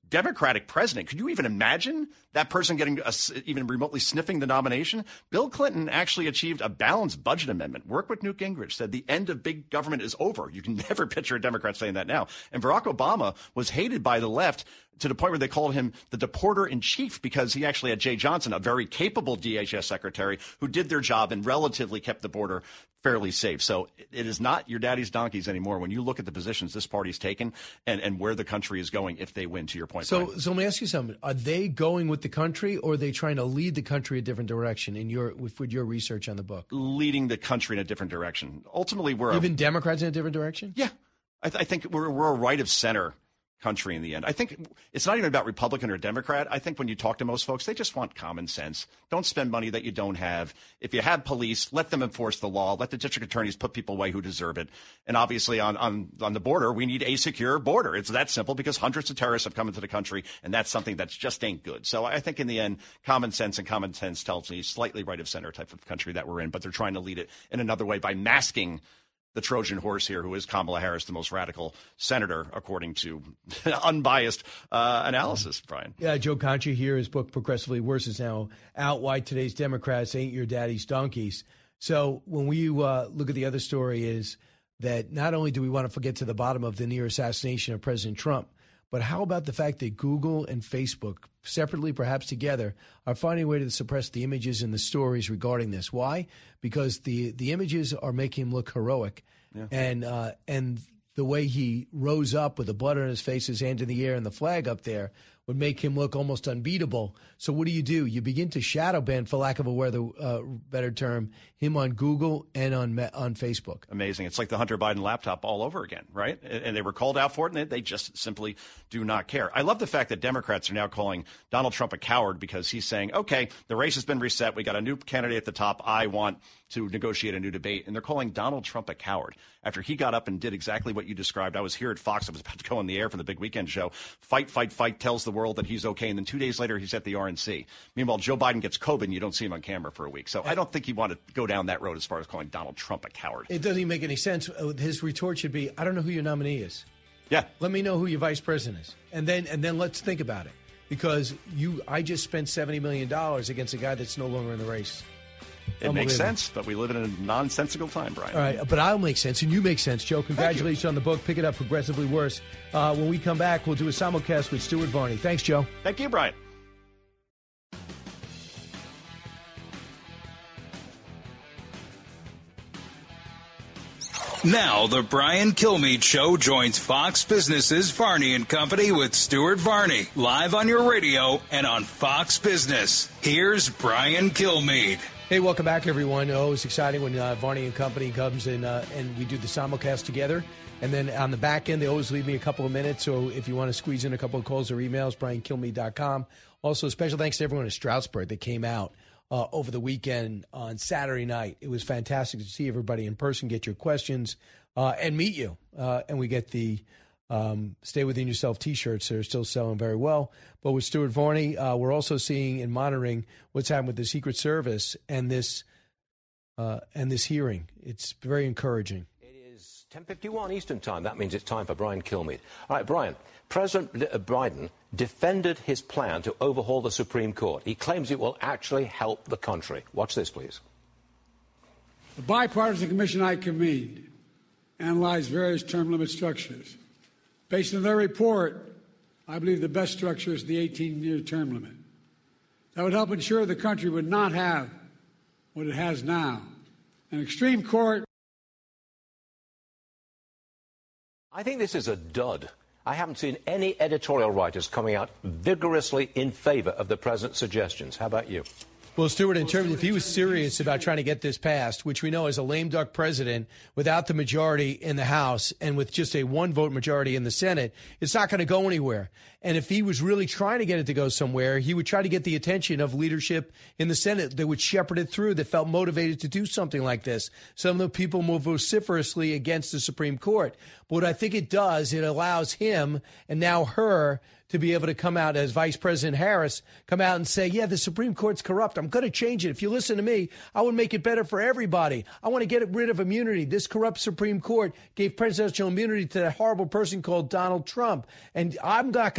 Democratic president. Could you even imagine that person getting a, even remotely sniffing the nomination? Bill Clinton actually achieved a balanced budget amendment. Worked with Newt Gingrich, said the end of big government is over. You can never picture a Democrat saying that now. And Barack Obama was hated by the left to the point where they called him the deporter in chief because he actually had Jay Johnson, a very capable D H S secretary, who did their job and relatively kept the border fairly safe. So it is not your daddy's donkeys anymore when you look at the positions this party's taken and, and where the country is going if they win, to your point. So, Brian. so let me ask you something. Are they going with the country or are they trying to lead the country a different direction in your with, with your research on the book? Leading the country in a different direction. Ultimately, we're Even a, Democrats in a different direction? Yeah. I, th- I think we're, we're a right of center country in the end. I think it's not even about Republican or Democrat. I think when you talk to most folks, they just want common sense. Don't spend money that you don't have. If you have police, let them enforce the law. Let the district attorneys put people away who deserve it. And obviously on, on, on the border, we need a secure border. It's that simple because hundreds of terrorists have come into the country, and that's something that just ain't good. So I think in the end, common sense and common sense tells me slightly right of center type of country that we're in, but they're trying to lead it in another way by masking the Trojan horse here, who is Kamala Harris, the most radical senator, according to unbiased uh, analysis, Brian. Yeah, Joe Concha here. His book, Progressively Worse, is now out. Why Today's Democrats Ain't Your Daddy's Donkeys. So when we uh, look at the other story is that not only do we want to get to the bottom of the near assassination of President Trump, but how about the fact that Google and Facebook, separately, perhaps together, are finding a way to suppress the images and the stories regarding this? Why? Because the, the images are making him look heroic. Yeah. And uh, and the way he rose up with the blood on his face, his hand in the air, and the flag up there would make him look almost unbeatable. So what do you do? You begin to shadow ban, for lack of a weather, uh, better term, him on Google and on on Facebook. Amazing. It's like the Hunter Biden laptop all over again, right? And they were called out for it, and they just simply do not care. I love the fact that Democrats are now calling Donald Trump a coward because he's saying, okay, the race has been reset. We got a new candidate at the top. I want to negotiate a new debate. And they're calling Donald Trump a coward after he got up and did exactly what you described. I was here at Fox. I was about to go on the air for the big weekend show. Fight, fight, fight, tells the world that he's okay. And then two days later, he's at the R N C. Meanwhile, Joe Biden gets COVID and you don't see him on camera for a week. So I don't think he wanted to go down that road as far as calling Donald Trump a coward. It doesn't even make any sense. His retort should be, I don't know who your nominee is. Yeah. Let me know who your vice president is. And then and then let's think about it. Because you, I just spent seventy million dollars against a guy that's no longer in the race. It makes sense, but we live in a nonsensical time, Brian. All right, but I'll make sense, and you make sense, Joe. Congratulations on the book. Pick it up, Progressively Worse. Uh, when we come back, we'll do a simulcast with Stuart Varney. Thanks, Joe. Thank you, Brian. Now, the Brian Kilmeade Show joins Fox Business's Varney and Company with Stuart Varney, live on your radio and on Fox Business. Here's Brian Kilmeade. Hey, welcome back, everyone. Oh, it's exciting when uh, Varney and Company comes in uh, and we do the simulcast together. And then on the back end, they always leave me a couple of minutes. So if you want to squeeze in a couple of calls or emails, brian kilmeade dot com. Also, special thanks to everyone at Stroudsburg that came out uh, over the weekend on Saturday night. It was fantastic to see everybody in person, get your questions, uh, and meet you. Uh, and we get the um, Stay Within Yourself T-shirts that are still selling very well. But with Stuart Varney, uh, we're also seeing and monitoring what's happened with the Secret Service and this uh, and this hearing. It's very encouraging. ten fifty-one Eastern Time. That means it's time for Brian Kilmeade. All right, Brian, President Biden defended his plan to overhaul the Supreme Court. He claims it will actually help the country. Watch this, please. The bipartisan commission I convened analyzed various term limit structures. Based on their report, I believe the best structure is the eighteen-year term limit. That would help ensure the country would not have what it has now, an extreme court. I think this is a dud. I haven't seen any editorial writers coming out vigorously in favor of the president's suggestions. How about you? Well, Stuart, in terms, if he was serious about trying to get this passed, which we know is a lame duck president without the majority in the House and with just a one vote majority in the Senate, it's not going to go anywhere. And if he was really trying to get it to go somewhere, he would try to get the attention of leadership in the Senate that would shepherd it through, that felt motivated to do something like this. Some of the people move vociferously against the Supreme Court. But what I think it does, it allows him and now her to be able to come out as Vice President Harris, come out and say, yeah, the Supreme Court's corrupt. I'm going to change it. If you listen to me, I would make it better for everybody. I want to get rid of immunity. This corrupt Supreme Court gave presidential immunity to that horrible person called Donald Trump. And I'm not going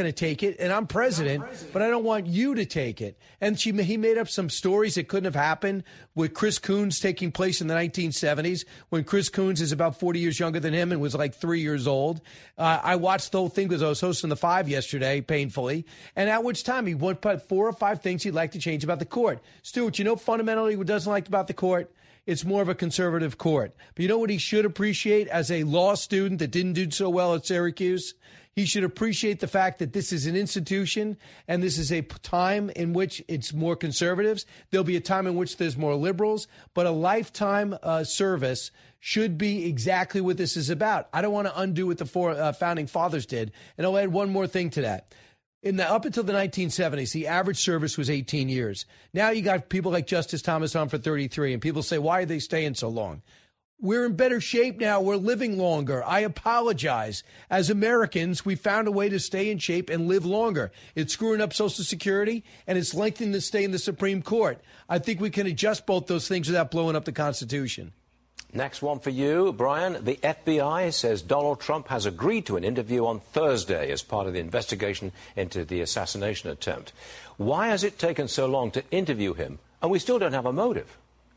to take it, and I'm president, but I don't want you to take it. And she, he made up some stories that couldn't have happened with Chris Coons taking place in the nineteen seventies, when Chris Coons is about forty years younger than him and was like three years old. Uh, I watched the whole thing because I was hosting the Five yesterday, painfully, and at which time he would put four or five things he'd like to change about the court. Stuart, you know fundamentally what he doesn't like about the court? It's more of a conservative court. But you know what he should appreciate as a law student that didn't do so well at Syracuse? He should appreciate the fact that this is an institution and this is a time in which it's more conservatives. There'll be a time in which there's more liberals, but a lifetime uh, service should be exactly what this is about. I don't want to undo what the four, uh, founding fathers did. And I'll add one more thing to that. In the, up until the nineteen seventies, the average service was eighteen years. Now you got people like Justice Thomas on for thirty-three, and people say, why are they staying so long? We're in better shape now. We're living longer. I apologize. As Americans, we found a way to stay in shape and live longer. It's screwing up Social Security, and it's lengthening the stay in the Supreme Court. I think we can adjust both those things without blowing up the Constitution. Next one for you, Brian. The F B I says Donald Trump has agreed to an interview on Thursday as part of the investigation into the assassination attempt. Why has it taken so long to interview him, and we still don't have a motive?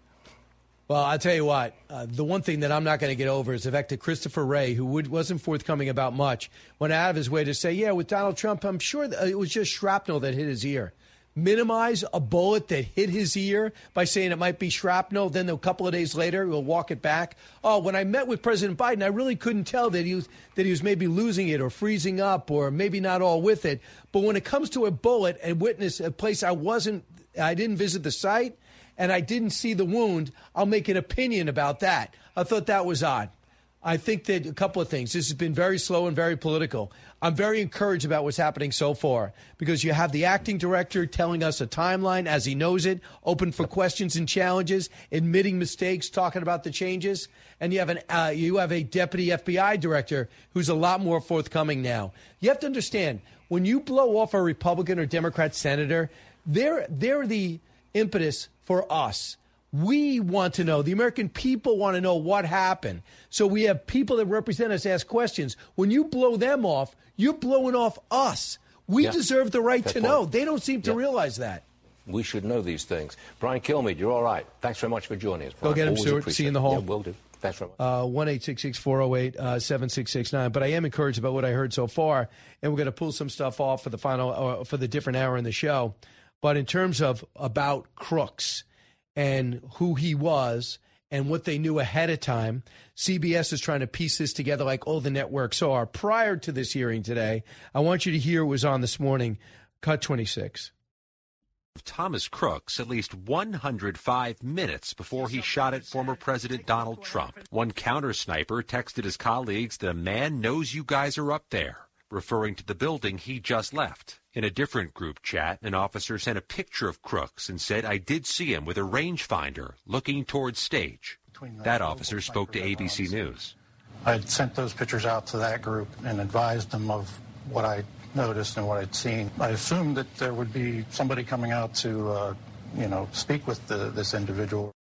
Well, I'll tell you what, uh, the one thing that I'm not going to get over is the fact that Christopher Wray, who would, wasn't forthcoming about much, went out of his way to say, yeah, with Donald Trump, I'm sure that it was just shrapnel that hit his ear. Minimize a bullet that hit his ear by saying it might be shrapnel. Then a couple of days later, we'll walk it back. Oh, when I met with President Biden, I really couldn't tell that he was that he was maybe losing it or freezing up or maybe not all with it. But when it comes to a bullet and witness a place I wasn't, I didn't visit the site and I didn't see the wound, I'll make an opinion about that. I thought that was odd. I think that a couple of things. This has been very slow and very political. I'm very encouraged about what's happening so far because you have the acting director telling us a timeline as he knows it, open for questions and challenges, admitting mistakes, talking about the changes, and you have an uh, you have a deputy F B I director who's a lot more forthcoming now. You have to understand, when you blow off a Republican or Democrat senator, they're they're the impetus for us. We want to know. The American people want to know what happened. So we have people that represent us ask questions. When you blow them off, you're blowing off us. We yeah. deserve the right Fair to point. know. They don't seem to yeah. realize that. We should know these things. Brian Kilmeade, you're all right. Thanks very much for joining us, Brian. Go get him, Stuart. See you in the hall. Yeah, will do. Thanks very much. Uh, one eight six six, four oh eight, seven six six nine. But I am encouraged about what I heard so far, and we're going to pull some stuff off for the final, uh, for the different hour in the show. But in terms of about Crooks and who he was and what they knew ahead of time, C B S is trying to piece this together like all the networks are. Prior to this hearing today, I want you to hear what was on this morning, cut twenty-six. Thomas Crooks at least one hundred five minutes before he shot at former President Donald Trump. One counter sniper texted his colleagues that a man knows you guys are up there, referring to the building he just left. In a different group chat, an officer sent a picture of Crooks and said, I did see him with a rangefinder looking towards stage. That officer spoke to A B C News. I had sent those pictures out to that group and advised them of what I noticed and what I'd seen. I assumed that there would be somebody coming out to, uh, you know, speak with the, this individual.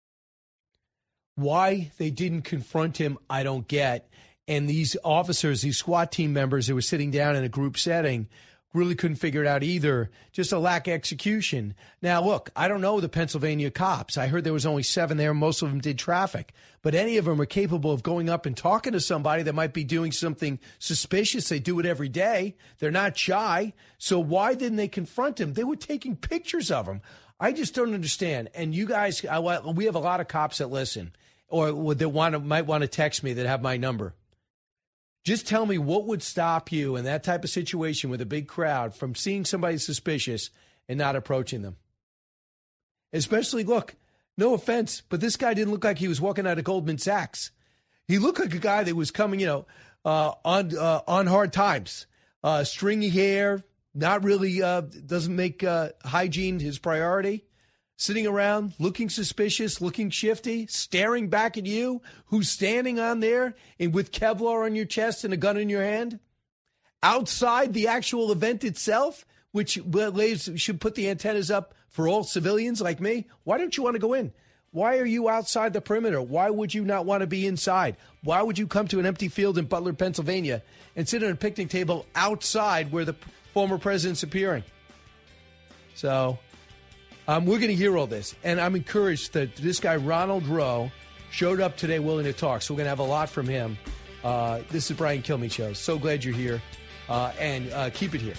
Why they didn't confront him, I don't get. And these officers, these SWAT team members who were sitting down in a group setting, really couldn't figure it out either. Just a lack of execution. Now, look, I don't know the Pennsylvania cops. I heard there was only seven there. Most of them did traffic. But any of them are capable of going up and talking to somebody that might be doing something suspicious. They do it every day. They're not shy. So why didn't they confront him? They were taking pictures of him. I just don't understand. And you guys, I, we have a lot of cops that listen or that want to, might want to text me that have my number. Just tell me what would stop you in that type of situation with a big crowd from seeing somebody suspicious and not approaching them. Especially, look, no offense, but this guy didn't look like he was walking out of Goldman Sachs. He looked like a guy that was coming, you know, uh, on uh, on hard times. Uh, stringy hair, not really, uh, doesn't make uh, hygiene his priority. Sitting around, looking suspicious, looking shifty, staring back at you, who's standing on there and with Kevlar on your chest and a gun in your hand. Outside the actual event itself, which should put the antennas up for all civilians like me. Why don't you want to go in? Why are you outside the perimeter? Why would you not want to be inside? Why would you come to an empty field in Butler, Pennsylvania and sit at a picnic table outside where the former presidents appearing. So um, we're going to hear all this. And I'm encouraged that this guy, Ronald Rowe, showed up today willing to talk. So we're going to have a lot from him. Uh, this is Brian Kilmeade Show. So glad you're here. Uh, and uh, keep it here.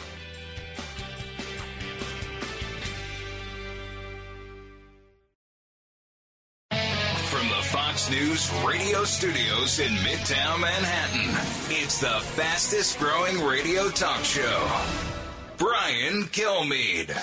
From the Fox News radio studios in Midtown Manhattan, it's the fastest growing radio talk show. Brian Kilmeade.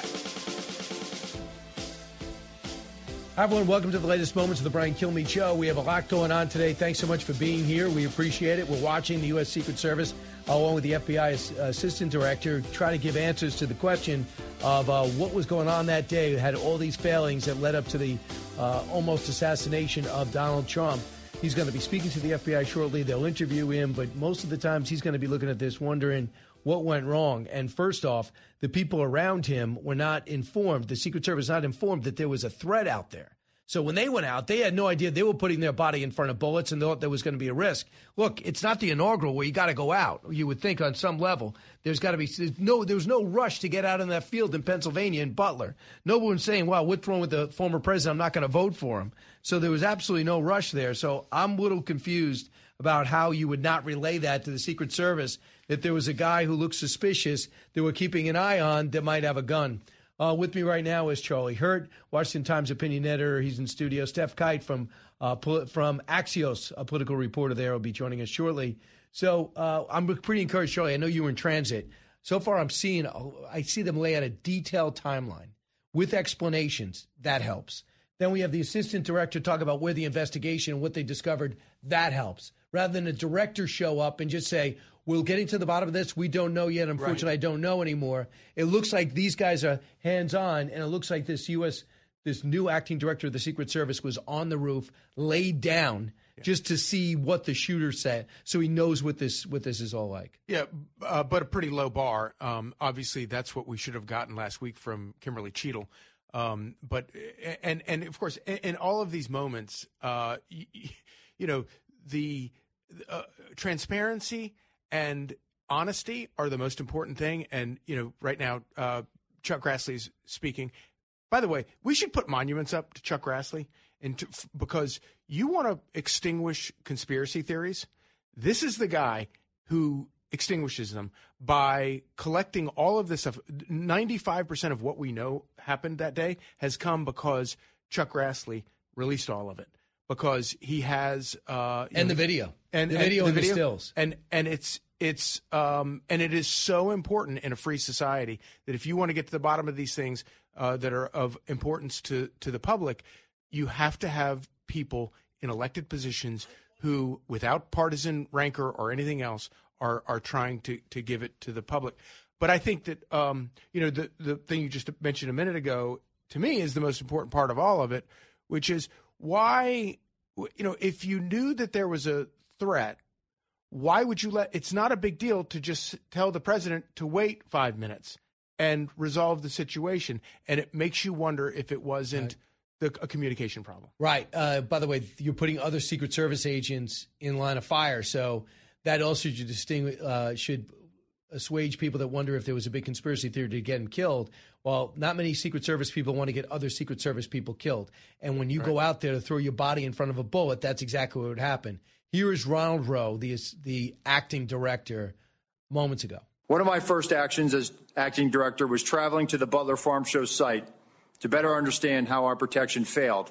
Hi, everyone. Welcome to the latest moments of the Brian Kilmeade Show. We have a lot going on today. Thanks so much for being here. We appreciate it. We're watching the U S. Secret Service, along with the F B I Assistant Director, try to give answers to the question of uh, what was going on that day. It had all these failings that led up to the uh, almost assassination of Donald Trump. He's going to be speaking to the F B I shortly. They'll interview him, but most of the times he's going to be looking at this wondering what went wrong. And first off, the people around him were not informed. The Secret Service not informed that there was a threat out there. So when they went out, they had no idea they were putting their body in front of bullets and thought there was going to be a risk. Look, it's not the inaugural where you got to go out. You would think on some level there's got to be there's no there was no rush to get out in that field in Pennsylvania in Butler. No one saying, "Well, what's wrong with the former president? I'm not going to vote for him." So there was absolutely no rush there. So I'm a little confused about how you would not relay that to the Secret Service, that there was a guy who looked suspicious that we're keeping an eye on that might have a gun. Uh, with me right now is Charlie Hurt, Washington Times opinion editor. He's in studio. Steph Kite from uh, pol- from Axios, a political reporter there, will be joining us shortly. So uh, I'm pretty encouraged, Charlie. I know you were in transit. So far, I'm seeing I see them lay out a detailed timeline with explanations. That helps. Then we have the assistant director talk about where the investigation and what they discovered. That helps. Rather than a director show up and just say, we're getting to the bottom of this. We don't know yet. Unfortunately, right. I don't know anymore. It looks like these guys are hands-on, and it looks like this U S, this new acting director of the Secret Service was on the roof, laid down, yeah. just to see what the shooter said, so he knows what this what this is all like. Yeah, uh, but a pretty low bar. Um, obviously, that's what we should have gotten last week from Kimberly Cheadle. Um, but and and of course, in, in all of these moments, uh, you, you know, the uh, transparency and honesty are the most important thing. And, you know, right now, uh, Chuck Grassley's speaking. By the way, we should put monuments up to Chuck Grassley and to, because you want to extinguish conspiracy theories. This is the guy who extinguishes them by collecting all of this stuff. ninety-five percent of what we know happened that day has come because Chuck Grassley released all of it. Because he has uh, and know, the video, and the video and and the stills, and and it's it's um, and it is so important in a free society that if you want to get to the bottom of these things uh, that are of importance to to the public, you have to have people in elected positions who, without partisan rancor or anything else, are are trying to to give it to the public. But I think that um, you know the the thing you just mentioned a minute ago to me is the most important part of all of it, which is. Why, you know, if you knew that there was a threat, why would you let, it's not a big deal to just tell the president to wait five minutes and resolve the situation. And it makes you wonder if it wasn't right. the, a communication problem. Right. Uh, by the way, you're putting other Secret Service agents in line of fire. So that also should distinguish, uh, should assuage people that wonder if there was a big conspiracy theory to get him killed. Well, not many Secret Service people want to get other Secret Service people killed. And when you right. go out there to throw your body in front of a bullet, that's exactly what would happen. Here is Ronald Rowe, the, the acting director, moments ago. One of my first actions as acting director was traveling to the Butler Farm Show site to better understand how our protection failed.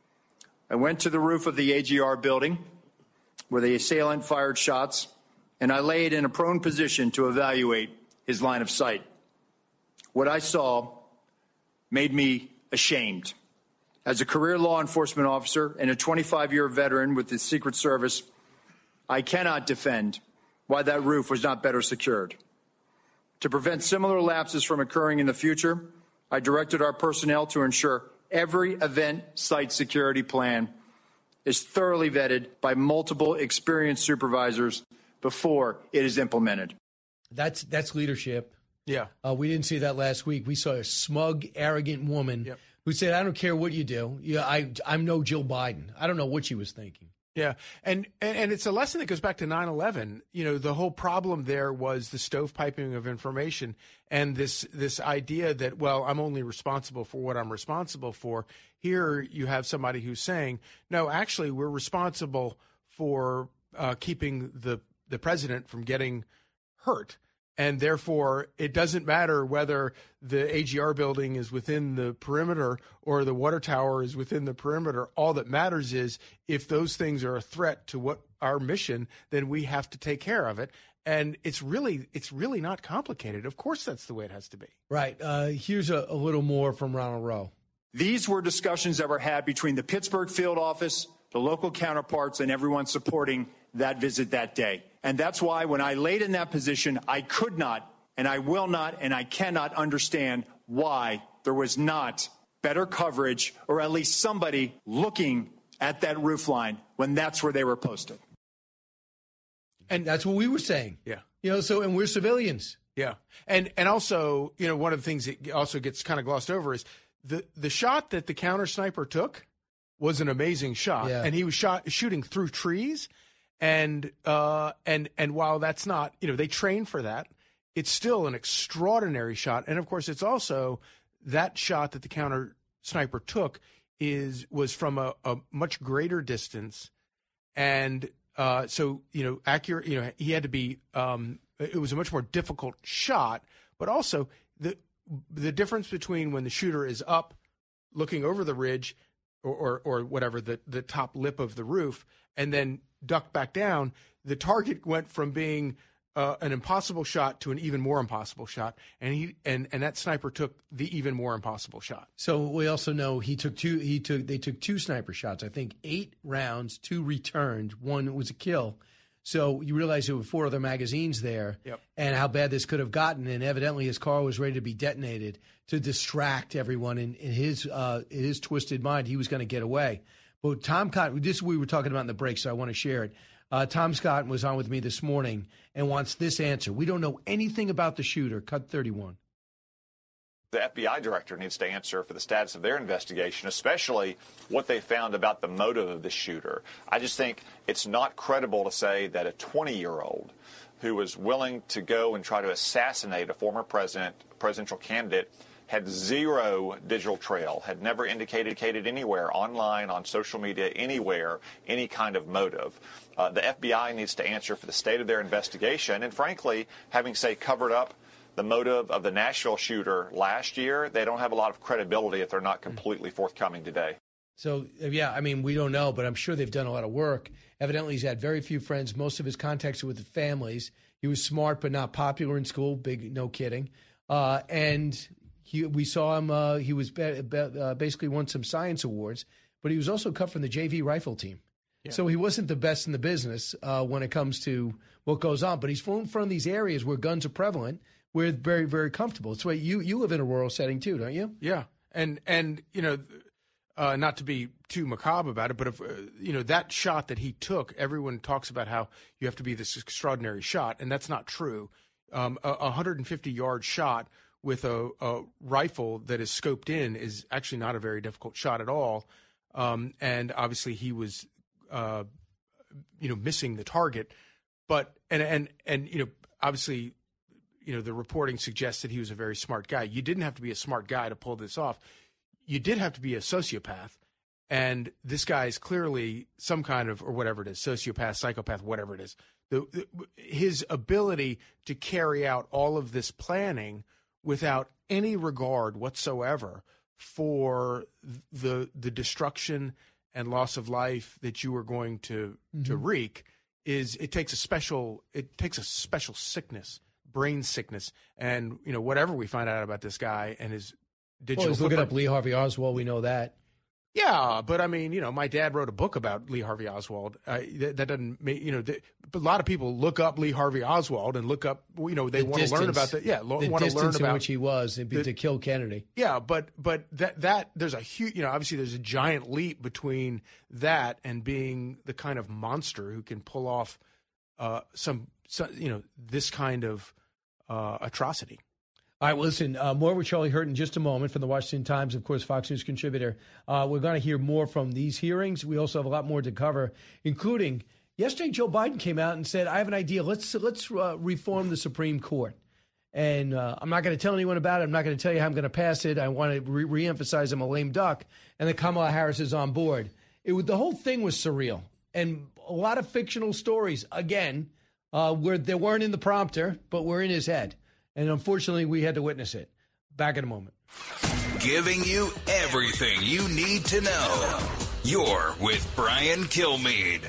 I went to the roof of the A G R building where the assailant fired shots, and I laid in a prone position to evaluate his line of sight. What I saw made me ashamed. As a career law enforcement officer and a twenty-five-year veteran with the Secret Service, I cannot defend why that roof was not better secured. To prevent similar lapses from occurring in the future, I directed our personnel to ensure every event site security plan is thoroughly vetted by multiple experienced supervisors before it is implemented. That's that's leadership. Yeah. Uh, we didn't see that last week. We saw a smug, arrogant woman yep. who said, I don't care what you do. Yeah, I, I'm no Jill Biden. I don't know what she was thinking. Yeah, and, and and it's a lesson that goes back to nine eleven. You know, the whole problem there was the stovepiping of information and this this idea that, well, I'm only responsible for what I'm responsible for. Here you have somebody who's saying, no, actually, we're responsible for uh, keeping the, the president from getting hurt. And therefore, it doesn't matter whether the A G R building is within the perimeter or the water tower is within the perimeter. All that matters is if those things are a threat to what our mission, then we have to take care of it. And it's really it's really not complicated. Of course, that's the way it has to be. Right. Uh, here's a, a little more from Ronald Rowe. These were discussions that were had between the Pittsburgh field office, the local counterparts, and everyone supporting that visit that day. And that's why when I laid in that position, I could not, and I will not, and I cannot understand why there was not better coverage or at least somebody looking at that roof line when that's where they were posted. And that's what we were saying. Yeah. You know, so, and we're civilians. Yeah. And and also, you know, one of the things that also gets kind of glossed over is the, the shot that the counter sniper took was an amazing shot. Yeah. And he was shot shooting through trees. And uh, and and while that's not, you know, they train for that, it's still an extraordinary shot. And of course, it's also that shot that the counter sniper took is was from a, a much greater distance, and uh, so you know, accurate. You know, he had to be. Um, it was a much more difficult shot, but also the the difference between when the shooter is up, looking over the ridge, or or, or whatever the the top lip of the roof, and then ducked back down, the target went from being uh, an impossible shot to an even more impossible shot, and he and, and that sniper took the even more impossible shot. So we also know he took two. He took they took two sniper shots. I think eight rounds, two returned, one was a kill. So you realize there were four other magazines there, yep. and how bad this could have gotten. And evidently, his car was ready to be detonated to distract everyone. In, in his uh, in his twisted mind, he was going to get away. But Tom Cotton, this we were talking about in the break, so I want to share it. Uh, Tom Scott was on with me this morning and wants this answer. We don't know anything about the shooter. Cut thirty-one. The F B I director needs to answer for the status of their investigation, especially what they found about the motive of the shooter. I just think it's not credible to say that a twenty-year-old who was willing to go and try to assassinate a former president, presidential candidate, had zero digital trail, had never indicated anywhere, online, on social media, anywhere, any kind of motive. Uh, the F B I needs to answer for the state of their investigation. And frankly, having, say, covered up the motive of the Nashville shooter last year, they don't have a lot of credibility if they're not completely forthcoming today. So, yeah, I mean, we don't know, but I'm sure they've done a lot of work. Evidently, he's had very few friends. Most of his contacts are with the families. He was smart but not popular in school. Big, no kidding. Uh, and he, we saw him. Uh, he was be, be, uh, basically won some science awards, but he was also cut from the J V rifle team. Yeah. So he wasn't the best in the business uh, when it comes to what goes on. But he's from, from these areas where guns are prevalent. We're very, very comfortable. It's why you you live in a rural setting too, don't you? Yeah, and and you know, uh, not to be too macabre about it, but if uh, you know that shot that he took, everyone talks about how you have to be this extraordinary shot, and that's not true. Um, a one hundred fifty yard shot with a, a rifle that is scoped in is actually not a very difficult shot at all. Um, and obviously, he was, uh, you know, missing the target, but and and and you know, obviously. You know, the reporting suggests that he was a very smart guy. You didn't have to be a smart guy to pull this off. You did have to be a sociopath. And this guy is clearly some kind of, or whatever it is, sociopath, psychopath, whatever it is. The, the, his ability to carry out all of this planning without any regard whatsoever for the the destruction and loss of life that you are going to mm-hmm. to wreak is it takes a special it takes a special sickness. Brain sickness, and you know whatever we find out about this guy and his digital. Well, he's looking up Lee Harvey Oswald. We know that. Yeah, but I mean, you know, my dad wrote a book about Lee Harvey Oswald. Uh, that, that doesn't make you know. The, a lot of people look up Lee Harvey Oswald and look up. You know, they the want distance, to learn about that. Yeah, lo- the want to distance learn about in which he was the, to kill Kennedy. Yeah, but but that that there's a huge. You know, obviously there's a giant leap between that and being the kind of monster who can pull off uh, some, some, you know, this kind of. Uh, atrocity. All right, well, listen, uh, more with Charlie Hurt in just a moment from the Washington Times, of course, Fox News contributor. Uh, we're going to hear more from these hearings. We also have a lot more to cover, including yesterday Joe Biden came out and said, I have an idea. Let's let's uh, reform the Supreme Court. And uh, I'm not going to tell anyone about it. I'm not going to tell you how I'm going to pass it. I want to re- reemphasize I'm a lame duck. And then Kamala Harris is on board. It was, the whole thing was surreal. And a lot of fictional stories, again, uh, where they weren't in the prompter, but were in his head. And unfortunately, we had to witness it. Back in a moment. Giving you everything you need to know. You're with Brian Kilmeade.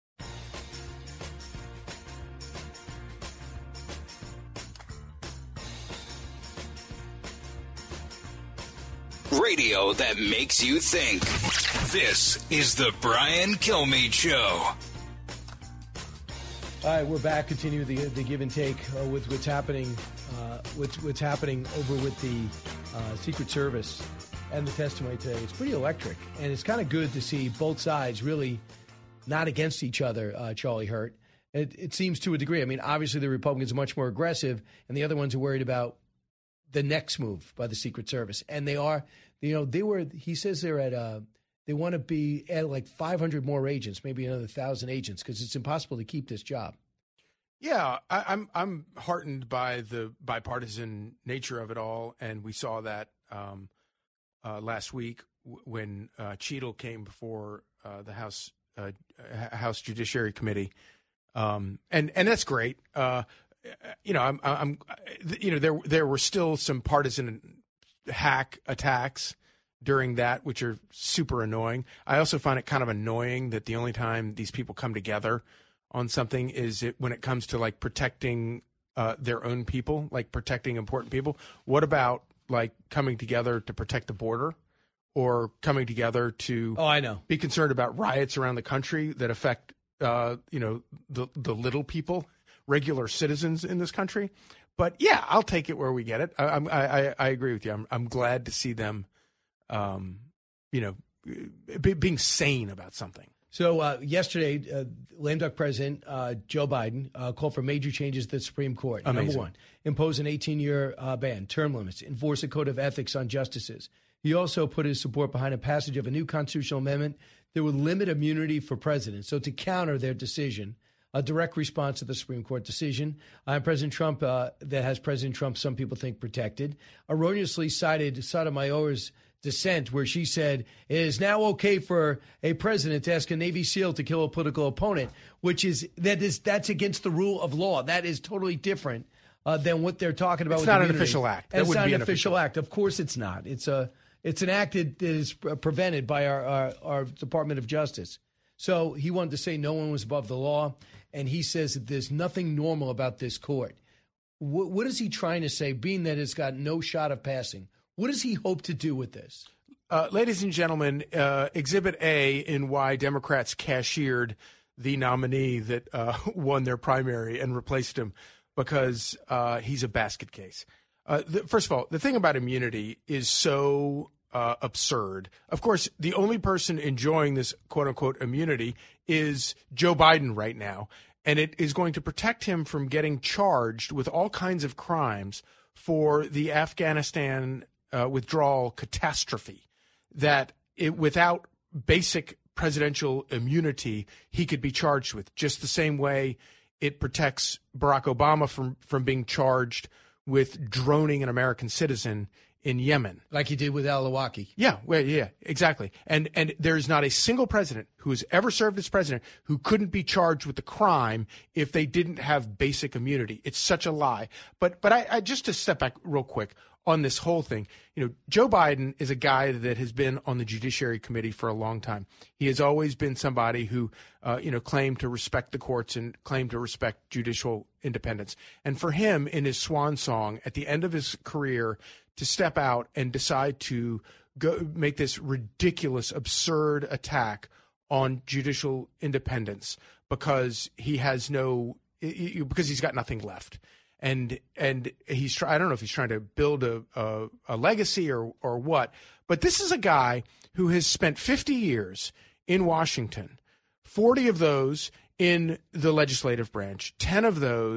Radio that makes you think. This is the Brian Kilmeade Show. All right, we're back. Continue the the give and take uh, with what's happening, uh, what's what's happening over with the uh, Secret Service and the testimony today. It's pretty electric, and it's kind of good to see both sides really not against each other. Uh, Charlie Hurt. It, it seems to a degree. I mean, obviously the Republicans are much more aggressive, and the other ones are worried about the next move by the Secret Service, and they are. You know, they were. He says they're at. Uh, they want to be at like five hundred more agents, maybe another thousand agents, because it's impossible to keep this job. Yeah, I, I'm I'm heartened by the bipartisan nature of it all, and we saw that um, uh, last week w- when uh, Cheadle came before uh, the House uh, House Judiciary Committee, um, and and that's great. Uh, you know, I'm I'm you know there there were still some partisan hack attacks during that, which are super annoying. I also find it kind of annoying that the only time these people come together on something is it when it comes to like protecting uh, their own people, like protecting important people. What about like coming together to protect the border or coming together to oh, I know. be concerned about riots around the country that affect, uh, you know, the, the little people, regular citizens in this country? But yeah, I'll take it where we get it. I, I'm, I, I agree with you. I'm, I'm glad to see them, um, you know, be, being sane about something. So uh, yesterday, uh, lame duck President uh, Joe Biden uh, called for major changes to the Supreme Court. Amazing. Number one, impose an eighteen-year uh, ban, term limits, enforce a code of ethics on justices. He also put his support behind a passage of a new constitutional amendment that would limit immunity for presidents. So to counter their decision, a direct response to the Supreme Court decision. Uh, President Trump, uh, that has President Trump, some people think, protected, erroneously cited Sotomayor's dissent, where she said it is now okay for a president to ask a Navy SEAL to kill a political opponent, which is that is that's against the rule of law. That is totally different uh, than what they're talking about. It's with not immunity. an official act. That It's wouldn't not be an an official official act. Of course, it's not. It's a it's an act that is prevented by our, our our Department of Justice. So he wanted to say no one was above the law, and he says that there's nothing normal about this court. What, what is he trying to say, being that it's got no shot of passing? What does he hope to do with this? Uh, ladies and gentlemen, uh, Exhibit A in why Democrats cashiered the nominee that uh, won their primary and replaced him because uh, he's a basket case. Uh, the, first of all, the thing about immunity is so uh, absurd. Of course, the only person enjoying this quote-unquote immunity is Joe Biden right now, and it is going to protect him from getting charged with all kinds of crimes for the Afghanistan uh, withdrawal catastrophe that it, without basic presidential immunity, he could be charged with, just the same way it protects Barack Obama from, from being charged with droning an American citizen in Yemen. Like he did with al-Awlaki. Yeah, well, yeah, exactly. And and there's not a single president who has ever served as president who couldn't be charged with the crime if they didn't have basic immunity. It's such a lie. But but I, I just to step back real quick on this whole thing, you know, Joe Biden is a guy that has been on the Judiciary Committee for a long time. He has always been somebody who, uh, you know, claimed to respect the courts and claimed to respect judicial independence. And for him, in his swan song at the end of his career, to step out and decide to go make this ridiculous, absurd attack on judicial independence because he has no, because he's got nothing left. And and he's try, I don't know if he's trying to build a, a, a legacy or or what, but this is a guy who has spent fifty years in Washington, forty of those in the legislative branch, ten of those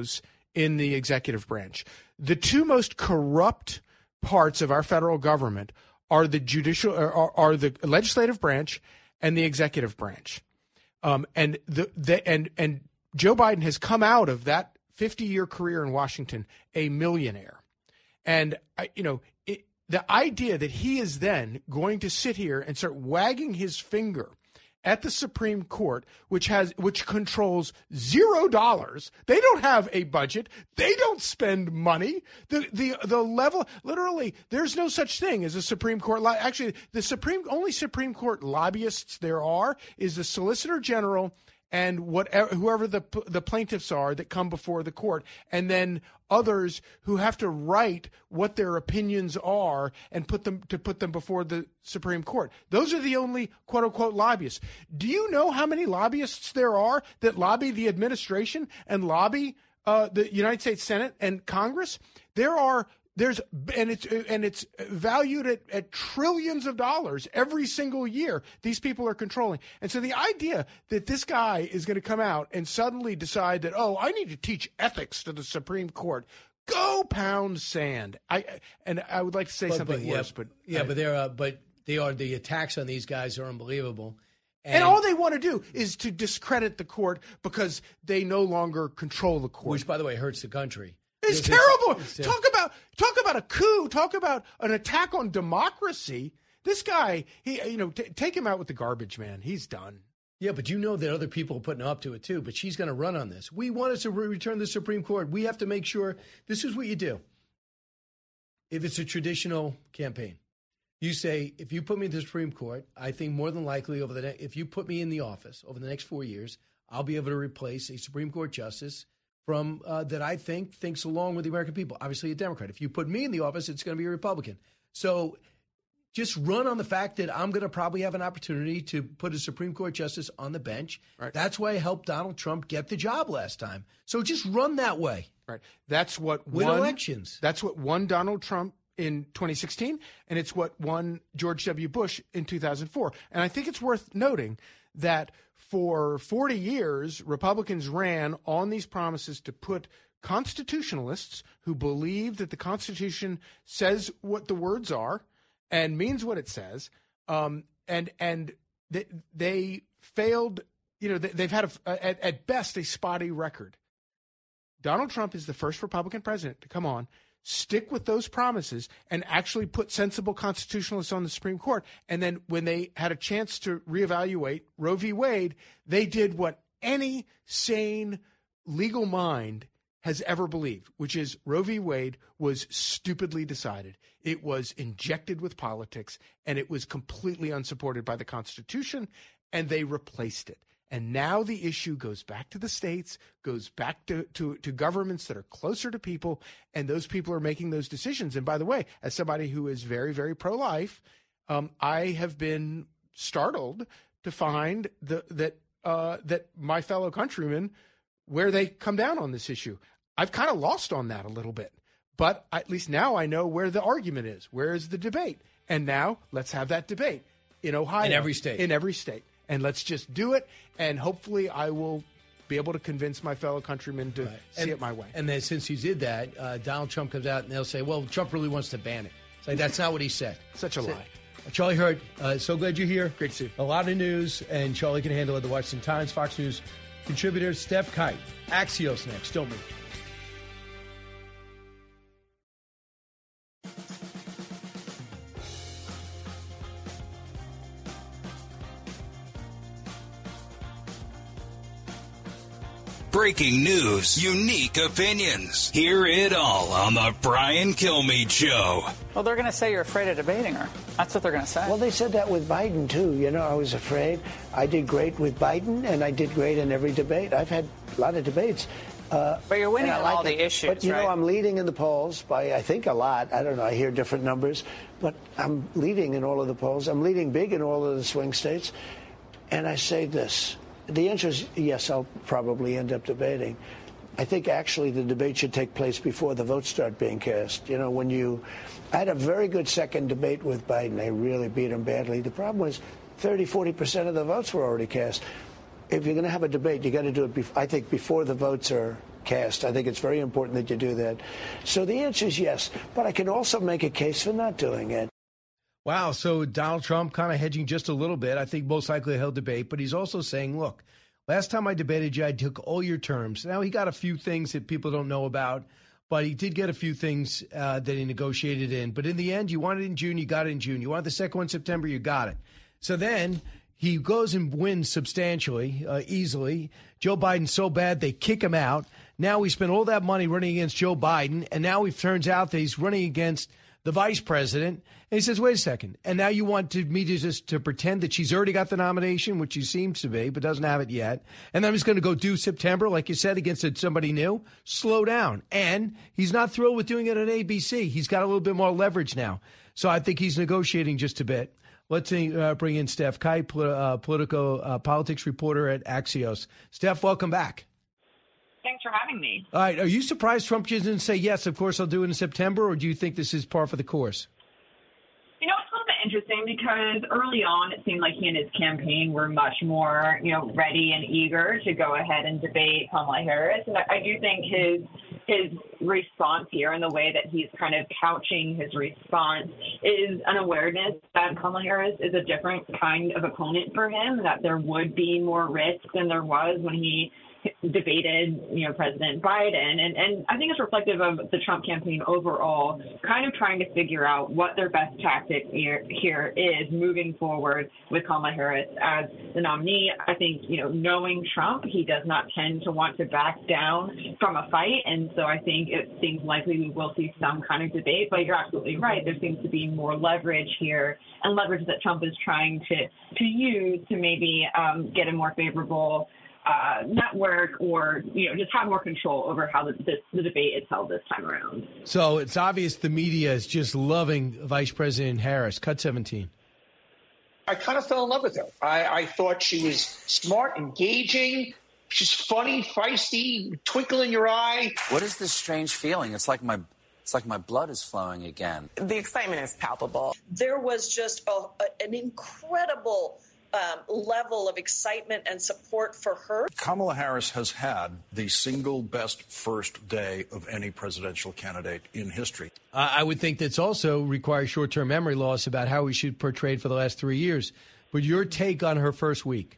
in the executive branch. The two most corrupt parts of our federal government are the judicial, are, are the legislative branch and the executive branch. Um, and the, the and and Joe Biden has come out of that fifty-year career in Washington a millionaire. And, you know, it, the idea that he is then going to sit here and start wagging his finger at the Supreme Court, which has which controls zero dollars. They don't have a budget. They don't spend money. The the the level, literally, there's no such thing as a Supreme Court. Actually, the Supreme only Supreme Court lobbyists there are is the Solicitor General and whatever whoever the the plaintiffs are that come before the court, and then others who have to write what their opinions are and put them to put them before the Supreme Court. Those are the only quote unquote lobbyists. Do you know how many lobbyists there are that lobby the administration and lobby uh, the United States Senate and Congress? There are. There's and it's and it's valued at, at trillions of dollars every single year. These people are controlling, and so the idea that this guy is going to come out and suddenly decide that, oh, I need to teach ethics to the Supreme Court, go pound sand. I and I would like to say but, something but, yeah, worse, but yeah, I, but they're uh, but they are the attacks on these guys are unbelievable. And, and all they want to do is to discredit the court because they no longer control the court, which, by the way, hurts the country. It's, it's terrible. It's, it's, talk about talk about a coup. Talk about an attack on democracy. This guy, he, you know, t- take him out with the garbage, man. He's done. Yeah, but you know that other people are putting up to it too. But she's going to run on this. We want us to re- return the Supreme Court. We have to make sure this is what you do. If it's a traditional campaign, you say, if you put me in the Supreme Court, I think more than likely over the ne- if you put me in the office over the next four years, I'll be able to replace a Supreme Court justice from uh, that I think thinks along with the American people. Obviously a Democrat. If you put me in the office, it's going to be a Republican. So just run on the fact that I'm going to probably have an opportunity to put a Supreme Court justice on the bench. Right. That's why I helped Donald Trump get the job last time. So just run that way. Right. That's what win won, elections. That's what won Donald Trump in twenty sixteen, and it's what won George W. Bush in two thousand four. And I think it's worth noting that for forty years, Republicans ran on these promises to put constitutionalists who believe that the Constitution says what the words are and means what it says, um, and and they, they failed. You know, they, they've had a, at, at best a spotty record. Donald Trump is the first Republican president to come on, stick with those promises, and actually put sensible constitutionalists on the Supreme Court. And then when they had a chance to reevaluate Roe v. Wade, they did what any sane legal mind has ever believed, which is Roe v. Wade was stupidly decided. It was injected with politics, and it was completely unsupported by the Constitution, and they replaced it. And now the issue goes back to the states, goes back to, to, to governments that are closer to people, and those people are making those decisions. And by the way, as somebody who is very, very pro-life, um, I have been startled to find the, that uh, that my fellow countrymen, where they come down on this issue. I've kind of lost on that a little bit. But at least now I know where the argument is. Where is the debate? And now let's have that debate in Ohio. In every state. In every state. And let's just do it, and hopefully I will be able to convince my fellow countrymen to right. see and, it my way. And then since you did that, uh, Donald Trump comes out and they'll say, well, Trump really wants to ban it. It's like, that's not what he said. Such a so, lie. Charlie Hurt, uh, so glad you're here. Great to see you. A lot of news, and Charlie can handle it. The Washington Times, Fox News contributor, Steph Kite. Axios next. Don't move. Breaking news, unique opinions. Hear it all on the Brian Kilmeade Show. Well, they're going to say you're afraid of debating her. That's what they're going to say. Well, they said that with Biden, too. You know, I was afraid. I did great with Biden, and I did great in every debate. I've had a lot of debates. Uh, but you're winning on like all it. the issues, But, you right? know, I'm leading in the polls by, I think, a lot. I don't know. I hear different numbers. But I'm leading in all of the polls. I'm leading big in all of the swing states. And I say this. The answer is yes, I'll probably end up debating. I think actually the debate should take place before the votes start being cast. You know, when you, I had a very good second debate with Biden. I really beat him badly. The problem was thirty, forty percent of the votes were already cast. if you're going to have a debate, you got to do it, bef- I think, before the votes are cast. I think it's very important that you do that. So the answer is yes, but I can also make a case for not doing it. Wow, so Donald Trump kind of hedging just a little bit. I think most likely he'll debate, but he's also saying, look, last time I debated you, I took all your terms. Now, he got a few things that people don't know about, but he did get a few things uh, that he negotiated in. But in the end, you wanted it in June, you got it in June. You wanted the second one in September, you got it. So then he goes and wins substantially, uh, easily. Joe Biden's so bad, they kick him out. Now we spent all that money running against Joe Biden, and now it turns out that he's running against the vice president. And he says, wait a second. And now you want to, me to just to pretend that she's already got the nomination, which she seems to be, but doesn't have it yet. And then I'm just going to go do September, like you said, against somebody new. Slow down. And he's not thrilled with doing it on A B C. He's got a little bit more leverage now. So I think he's negotiating just a bit. Let's uh, bring in Steph Kite, pol- uh, political uh, politics reporter at Axios. Steph, welcome back. Thanks for having me. All right. Are you surprised Trump didn't say, yes, of course I'll do it in September, or do you think this is par for the course? You know, it's a little bit interesting because early on it seemed like he and his campaign were much more, you know, ready and eager to go ahead and debate Kamala Harris. And I, I do think his his response here and the way that he's kind of couching his response is an awareness that Kamala Harris is a different kind of opponent for him, that there would be more risk than there was when he debated, you know, President Biden. And, and I think it's reflective of the Trump campaign overall, kind of trying to figure out what their best tactic here, here is moving forward with Kamala Harris as the nominee. I think, you know, knowing Trump, he does not tend to want to back down from a fight. And so I think it seems likely we will see some kind of debate. But you're absolutely right. There seems to be more leverage here, and leverage that Trump is trying to, to use to maybe um, get a more favorable Uh, network, or, you know, just have more control over how the, this, the debate is held this time around. So it's obvious the media is just loving Vice President Harris. Cut seventeen. I kind of fell in love with her. I, I thought she was smart, engaging. She's funny, feisty, twinkle in your eye. What is this strange feeling? It's like my It's like my blood is flowing again. The excitement is palpable. There was just a, a, an incredible Um, level of excitement and support for her. Kamala Harris has had the single best first day of any presidential candidate in history. Uh, I would think that's also requires short-term memory loss about how we should portray for the last three years. But your take on her first week?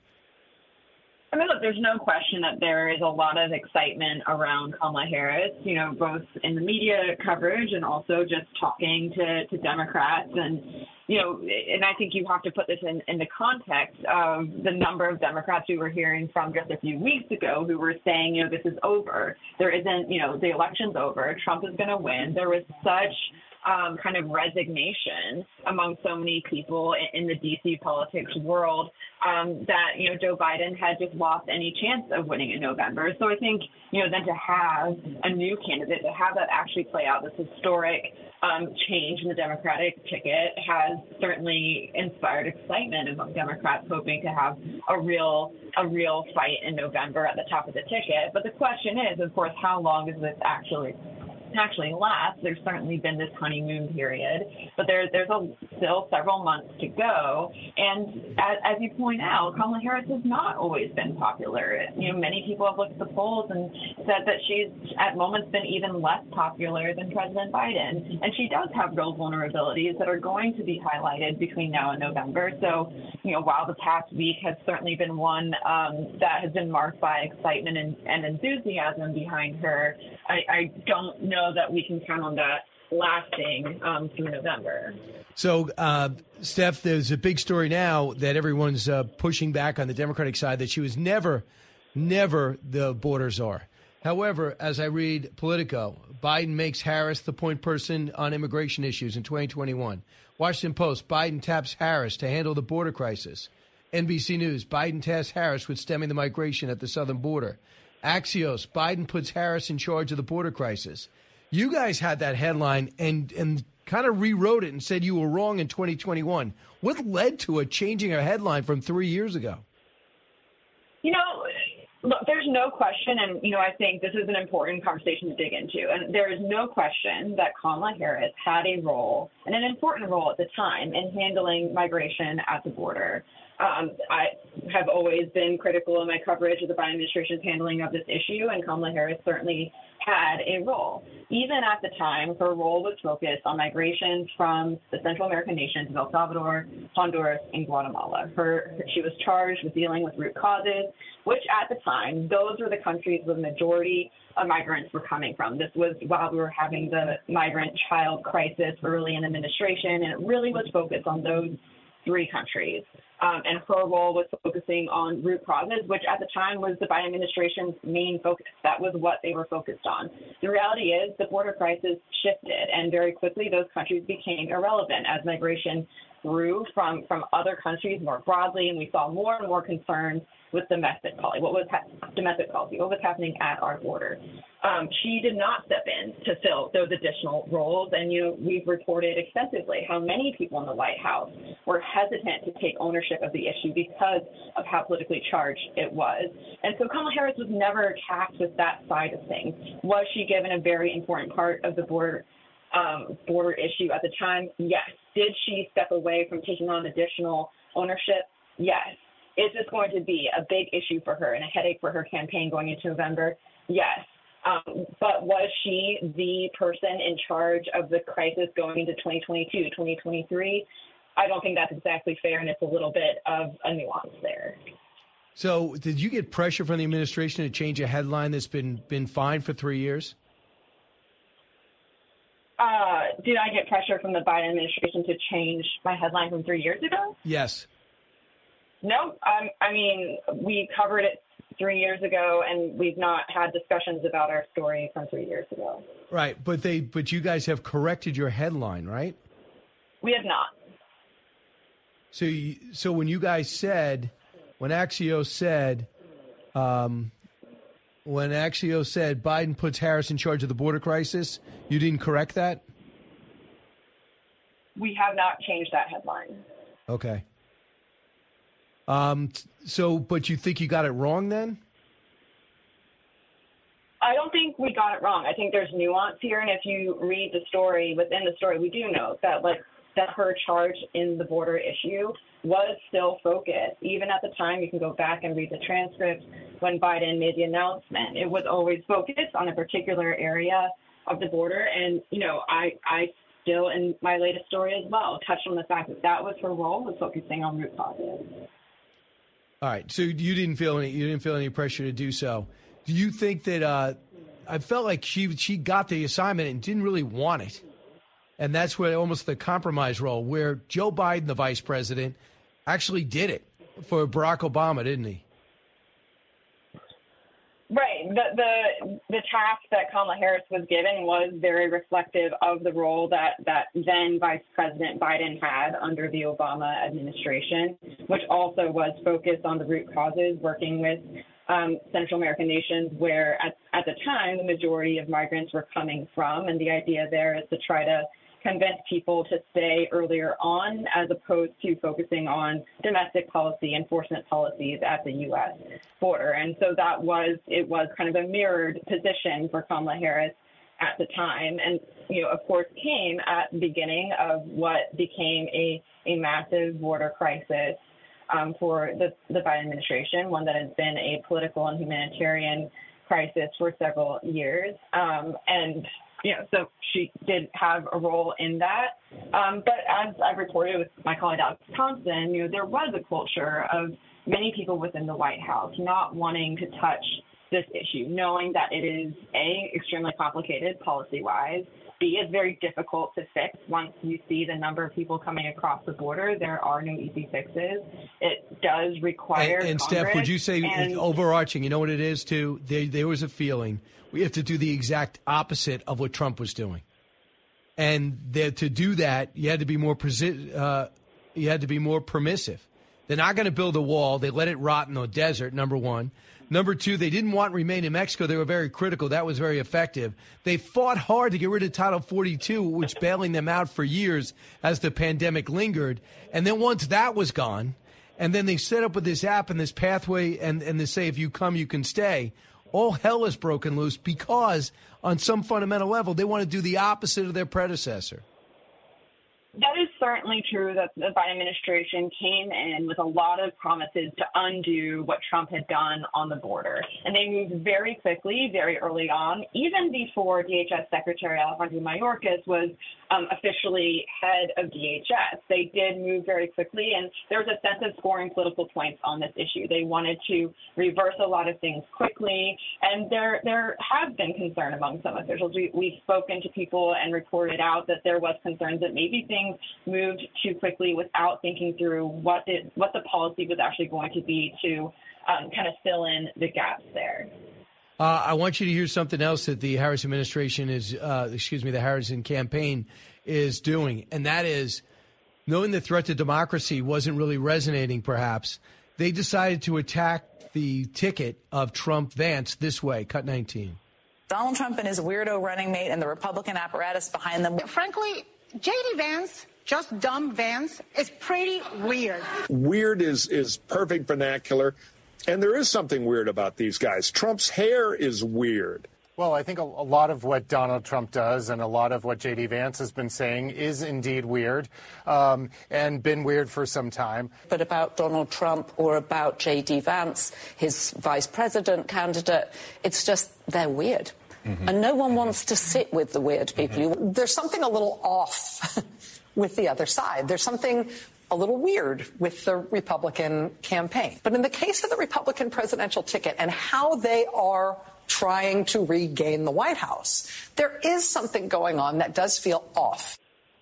I mean, look, there's no question that there is a lot of excitement around Kamala Harris, you know, both in the media coverage and also just talking to, to Democrats. And, you know, and I think you have to put this in, in the context of the number of Democrats we were hearing from just a few weeks ago who were saying, you know, this is over. There isn't, you know, the election's over. Trump is going to win. There was such Um, kind of resignation among so many people in, in the D C politics world um, that, you know, Joe Biden had just lost any chance of winning in November. So I think, you know, then to have a new candidate, to have that actually play out, this historic um, change in the Democratic ticket has certainly inspired excitement among Democrats hoping to have a real a real fight in November at the top of the ticket. But the question is, of course, how long is this actually actually last? There's certainly been this honeymoon period, but there, there's a, still several months to go. And as, as you point out, Kamala Harris has not always been popular. You know, many people have looked at the polls and said that she's at moments been even less popular than President Biden. And she does have real vulnerabilities that are going to be highlighted between now and November. So, you know, while the past week has certainly been one um, that has been marked by excitement and, and enthusiasm behind her, I, I don't know that we can count on that lasting um, through November. So, uh, Steph, there's a big story now that everyone's uh, pushing back on the Democratic side that she was never, never the border czar. However, as I read Politico, Biden makes Harris the point person on immigration issues in twenty twenty-one. Washington Post, Biden taps Harris to handle the border crisis. N B C News, Biden tasks Harris with stemming the migration at the southern border. Axios, Biden puts Harris in charge of the border crisis. You guys had that headline and, and kind of rewrote it and said you were wrong in twenty twenty-one. What led to it changing a headline from three years ago? You know, look, there's no question, and, you know, I think this is an important conversation to dig into. And there is no question that Kamala Harris had a role, and an important role at the time, in handling migration at the border. Um, I have always been critical in my coverage of the Biden administration's handling of this issue, and Kamala Harris certainly had a role. Even at the time, her role was focused on migration from the Central American nations of El Salvador, Honduras, and Guatemala. Her, she was charged with dealing with root causes, which at the time, those were the countries where the majority of migrants were coming from. This was while we were having the migrant child crisis early in the administration, and it really was focused on those three countries. Um, and her role was focusing on root causes, which at the time was the Biden administration's main focus. That was what they were focused on. The reality is the border crisis shifted, and very quickly those countries became irrelevant as migration grew from, from other countries more broadly, and we saw more and more concerns with domestic policy. What was ha- domestic policy? What was happening at our border? Um, she did not step in to fill those additional roles, and you know, we've reported extensively how many people in the White House were hesitant to take ownership of the issue because of how politically charged it was. And so Kamala Harris was never tasked with that side of things. Was she given a very important part of the border um, border issue at the time? Yes. Did she step away from taking on additional ownership? Yes. Is this going to be a big issue for her and a headache for her campaign going into November? Yes. Um, but was she the person in charge of the crisis going into twenty twenty-two, twenty twenty-three? I don't think that's exactly fair, and it's a little bit of a nuance there. So did you get pressure from the administration to change a headline that's been been fine for three years? Uh, did I get pressure from the Biden administration to change my headline from three years ago? Yes. No, um, I mean, we covered it three years ago, and we've not had discussions about our story from three years ago. Right, but they, but you guys have corrected your headline, right? We have not. So, you, so when you guys said, when Axios said, um, when Axios said Biden puts Harris in charge of the border crisis, you didn't correct that? We have not changed that headline. Okay. Um, so, but you think you got it wrong then? I don't think we got it wrong. I think there's nuance here. And if you read the story, within the story, we do know that, like, that her charge in the border issue was still focused. Even at the time, you can go back and read the transcript when Biden made the announcement. It was always focused on a particular area of the border. And, you know, I, I still, in my latest story as well, touched on the fact that that was her role, was focusing on root causes. All right, so you didn't feel any you didn't feel any pressure to do so. Do you think that uh, I felt like she she got the assignment and didn't really want it, and that's where almost the compromise role, where Joe Biden, the vice president, actually did it for Barack Obama, didn't he? Right. The, the the task that Kamala Harris was given was very reflective of the role that, that then Vice President Biden had under the Obama administration, which also was focused on the root causes, working with um, Central American nations where at, at the time the majority of migrants were coming from. And the idea there is to try to convince people to stay earlier on as opposed to focusing on domestic policy, enforcement policies at the U S border. And so that was, it was kind of a mirrored position for Kamala Harris at the time. And, you know, of course, came at the beginning of what became a, a massive border crisis um, for the, the Biden administration, one that has been a political and humanitarian crisis for several years. Um, and Yeah, so she did have a role in that. Um, but as I reported with my colleague Alex Thompson, you know, there was a culture of many people within the White House not wanting to touch this issue, knowing that it is, A, extremely complicated policy-wise, B, it's very difficult to fix once you see the number of people coming across the border. There are no easy fixes. It does require And, and Congress, Steph, would you say and, overarching, you know what it is, too? There, there was a feeling we have to do the exact opposite of what Trump was doing. And there, to do that, you had to be more uh, you had to be more permissive. They're not going to build a wall. They let it rot in the desert, number one. Number two, they didn't want to remain in Mexico. They were very critical. That was very effective. They fought hard to get rid of Title forty-two, which bailing them out for years as the pandemic lingered. And then once that was gone, and then they set up with this app and this pathway and, and they say, if you come, you can stay. All hell is broken loose because on some fundamental level, they want to do the opposite of their predecessor. That is certainly true that the Biden administration came in with a lot of promises to undo what Trump had done on the border. And they moved very quickly, very early on, even before D H S Secretary Alejandro Mayorkas was um, officially head of D H S. They did move very quickly, and there was a sense of scoring political points on this issue. They wanted to reverse a lot of things quickly, and there there has been concern among some officials. We, we've spoken to people and reported out that there was concerns that maybe things moved too quickly without thinking through what it, what the policy was actually going to be to um, kind of fill in the gaps there. Uh, I want you to hear something else that the Harris administration is, uh, excuse me, the Harrison campaign is doing, and that is knowing the threat to democracy wasn't really resonating, perhaps. They decided to attack the ticket of Trump-Vance this way. Cut nineteen. Donald Trump and his weirdo running mate and the Republican apparatus behind them. Frankly, J D Vance, just dumb Vance, is pretty weird. Weird is, is perfect vernacular. And there is something weird about these guys. Trump's hair is weird. Well, I think a, a lot of what Donald Trump does and a lot of what J D Vance has been saying is indeed weird um, and been weird for some time. But about Donald Trump or about J D Vance, his vice president candidate, it's just they're weird. Mm-hmm. And no one wants to sit with the weird people. Mm-hmm. There's something a little off with the other side. There's something a little weird with the Republican campaign. But in the case of the Republican presidential ticket and how they are trying to regain the White House, there is something going on that does feel off.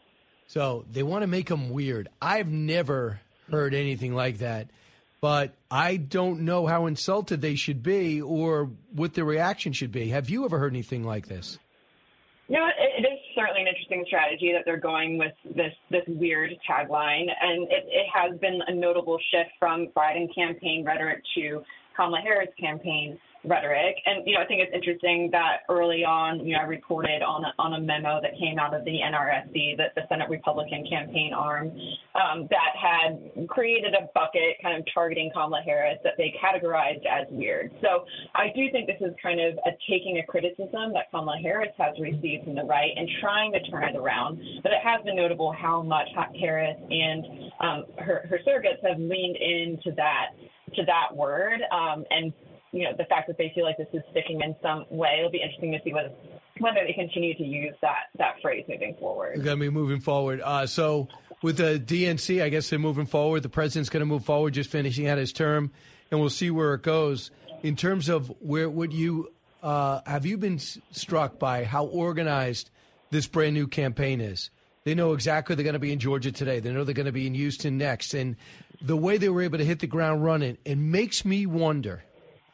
So they want to make them weird. I've never heard anything like that, but I don't know how insulted they should be or what the reaction should be. Have you ever heard anything like this? You know, it, it is certainly an interesting strategy that they're going with this this weird tagline, and it, it has been a notable shift from Biden campaign rhetoric to Kamala Harris campaign rhetoric. And, you know, I think it's interesting that early on, you know, I reported on a, on a memo that came out of the N R S C, the, the Senate Republican campaign arm, um, that had created a bucket kind of targeting Kamala Harris that they categorized as weird. So I do think this is kind of a taking a criticism that Kamala Harris has received from the right and trying to turn it around. But it has been notable how much Harris and um, her, her surrogates have leaned into that, to that word, um, and you know, the fact that they feel like this is sticking in some way. It'll be interesting to see whether whether they continue to use that that phrase moving forward. We're going to be moving forward. Uh, so with the D N C, I guess they're moving forward. The president's going to move forward, just finishing out his term, and we'll see where it goes. In terms of where would you uh, have you been struck by how organized this brand new campaign is? They know exactly they're going to be in Georgia today. They know they're going to be in Houston next, and the way they were able to hit the ground running, it makes me wonder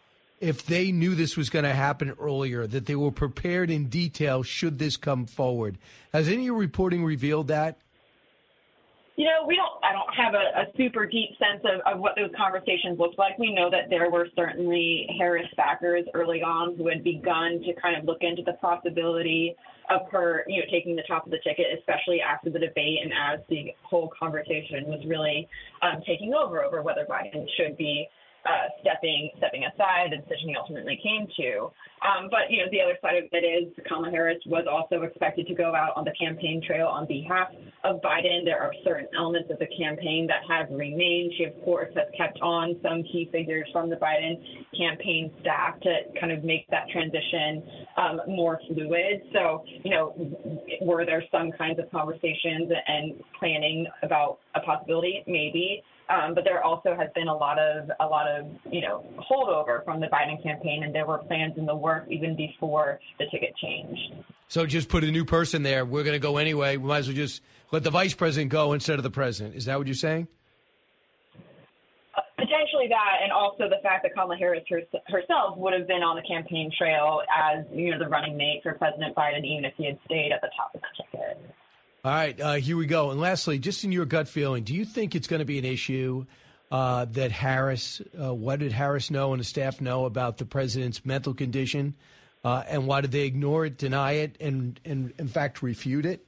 if they knew this was going to happen earlier, that they were prepared in detail should this come forward. Has any of your reporting revealed that? You know, we don't. I don't have a, a super deep sense of, of what those conversations looked like. We know that there were certainly Harris backers early on who had begun to kind of look into the possibility of her, you know, taking the top of the ticket, especially after the debate and as the whole conversation was really um, taking over over whether Biden should be Uh, stepping stepping aside, the decision he ultimately came to. Um, but, you know, the other side of it is Kamala Harris was also expected to go out on the campaign trail on behalf of Biden. There are certain elements of the campaign that have remained. She, of course, has kept on some key figures from the Biden campaign staff to kind of make that transition um, more fluid. So, you know, were there some kinds of conversations and planning about a possibility? Maybe. Um, but there also has been a lot of a lot of you know holdover from the Biden campaign, and there were plans in the works even before the ticket changed. So just put a new person there. We're going to go anyway. We might as well just let the vice president go instead of the president. Is that what you're saying? Uh, potentially that, and also the fact that Kamala Harris her, herself would have been on the campaign trail as you know the running mate for President Biden, even if he had stayed at the top of the ticket. All right, uh, here we go. And lastly, just in your gut feeling, do you think it's going to be an issue uh, that Harris, uh, what did Harris know and the staff know about the president's mental condition? Uh, and why did they ignore it, deny it, and, and in fact, refute it?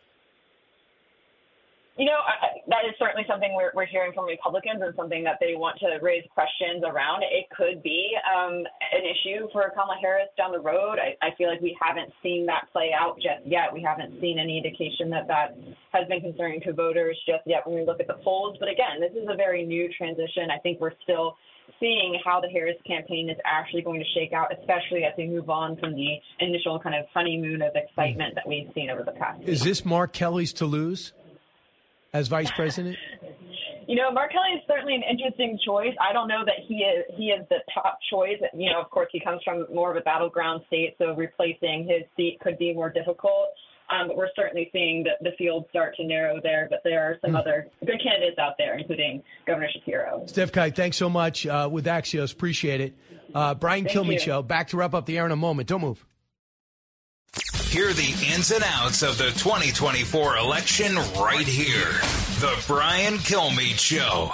You know, I, that is certainly something we're, we're hearing from Republicans and something that they want to raise questions around. It could be um, an issue for Kamala Harris down the road. I, I feel like we haven't seen that play out just yet. We haven't seen any indication that that has been concerning to voters just yet when we look at the polls. But again, this is a very new transition. I think we're still seeing how the Harris campaign is actually going to shake out, especially as we move on from the initial kind of honeymoon of excitement that we've seen over the past week. Is this Mark Kelly's to lose as vice president? You know, Mark Kelly is certainly an interesting choice. I don't know that he is he is the top choice. You know, of course, he comes from more of a battleground state, so replacing his seat could be more difficult. Um, but we're certainly seeing the, the field start to narrow there. But there are some mm. other good candidates out there, including Governor Shapiro. Steph Kite, thanks so much uh, with Axios. Appreciate it. Uh, Brian Thank Kilmeade you. Show. Back to wrap up the air in a moment. Don't move. Hear the ins and outs of the twenty twenty-four election right here. The Brian Kilmeade Show.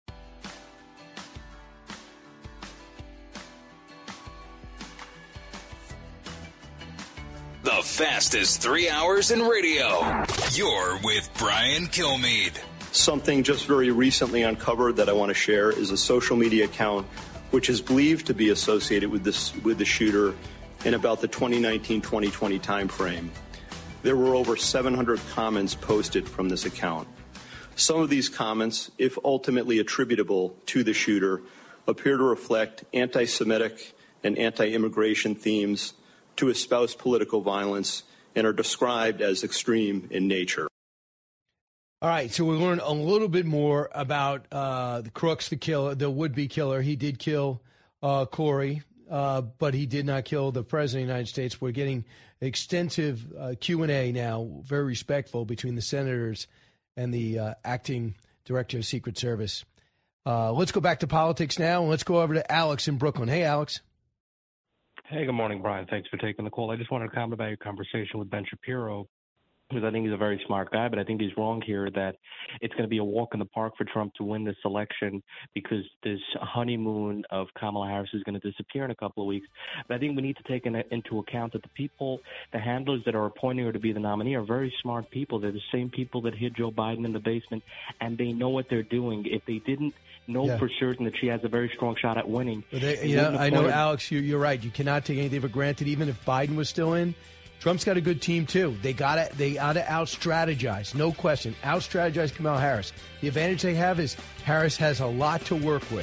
The fastest three hours in radio. You're with Brian Kilmeade. Something just very recently uncovered that I want to share is a social media account which is believed to be associated with this with the shooter in about the twenty nineteen twenty twenty timeframe. There were over seven hundred comments posted from this account. Some of these comments, if ultimately attributable to the shooter, appear to reflect anti-Semitic and anti-immigration themes, to espouse political violence, and are described as extreme in nature. All right, so we learned a little bit more about uh, the Crooks, the killer, the would-be killer. He did kill uh, Corey, uh, but he did not kill the president of the United States. We're getting extensive uh, Q and A now, very respectful, between the senators and the uh, acting director of Secret Service. Uh, let's go back to politics now, and let's go over to Alex in Brooklyn. Hey, Alex. Hey, good morning, Brian. Thanks for taking the call. I just wanted to comment about your conversation with Ben Shapiro, because I think he's a very smart guy, but I think he's wrong here that it's going to be a walk in the park for Trump to win this election because this honeymoon of Kamala Harris is going to disappear in a couple of weeks. But I think we need to take in, into account that the people, the handlers that are appointing her to be the nominee are very smart people. They're the same people that hid Joe Biden in the basement, and they know what they're doing. If they didn't know yeah. for certain that she has a very strong shot at winning. They, you know, I know, Alex, you, you're right. You cannot take anything for granted, even if Biden was still in. Trump's got a good team, too. They gotta they gotta out-strategize, no question. Out-strategize Kamala Harris. The advantage they have is Harris has a lot to work with.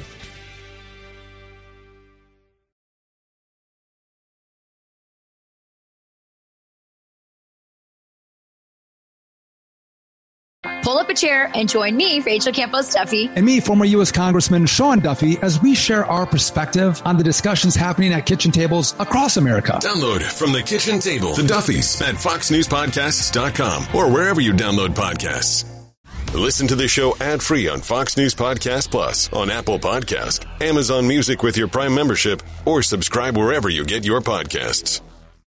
Pull up a chair and join me, Rachel Campos Duffy. And me, former U S Congressman Sean Duffy, as we share our perspective on the discussions happening at kitchen tables across America. Download From the Kitchen Table, The Duffys, at fox news podcasts dot com or wherever you download podcasts. Listen to the show ad-free on Fox News Podcast Plus, on Apple Podcast, Amazon Music with your Prime membership, or subscribe wherever you get your podcasts.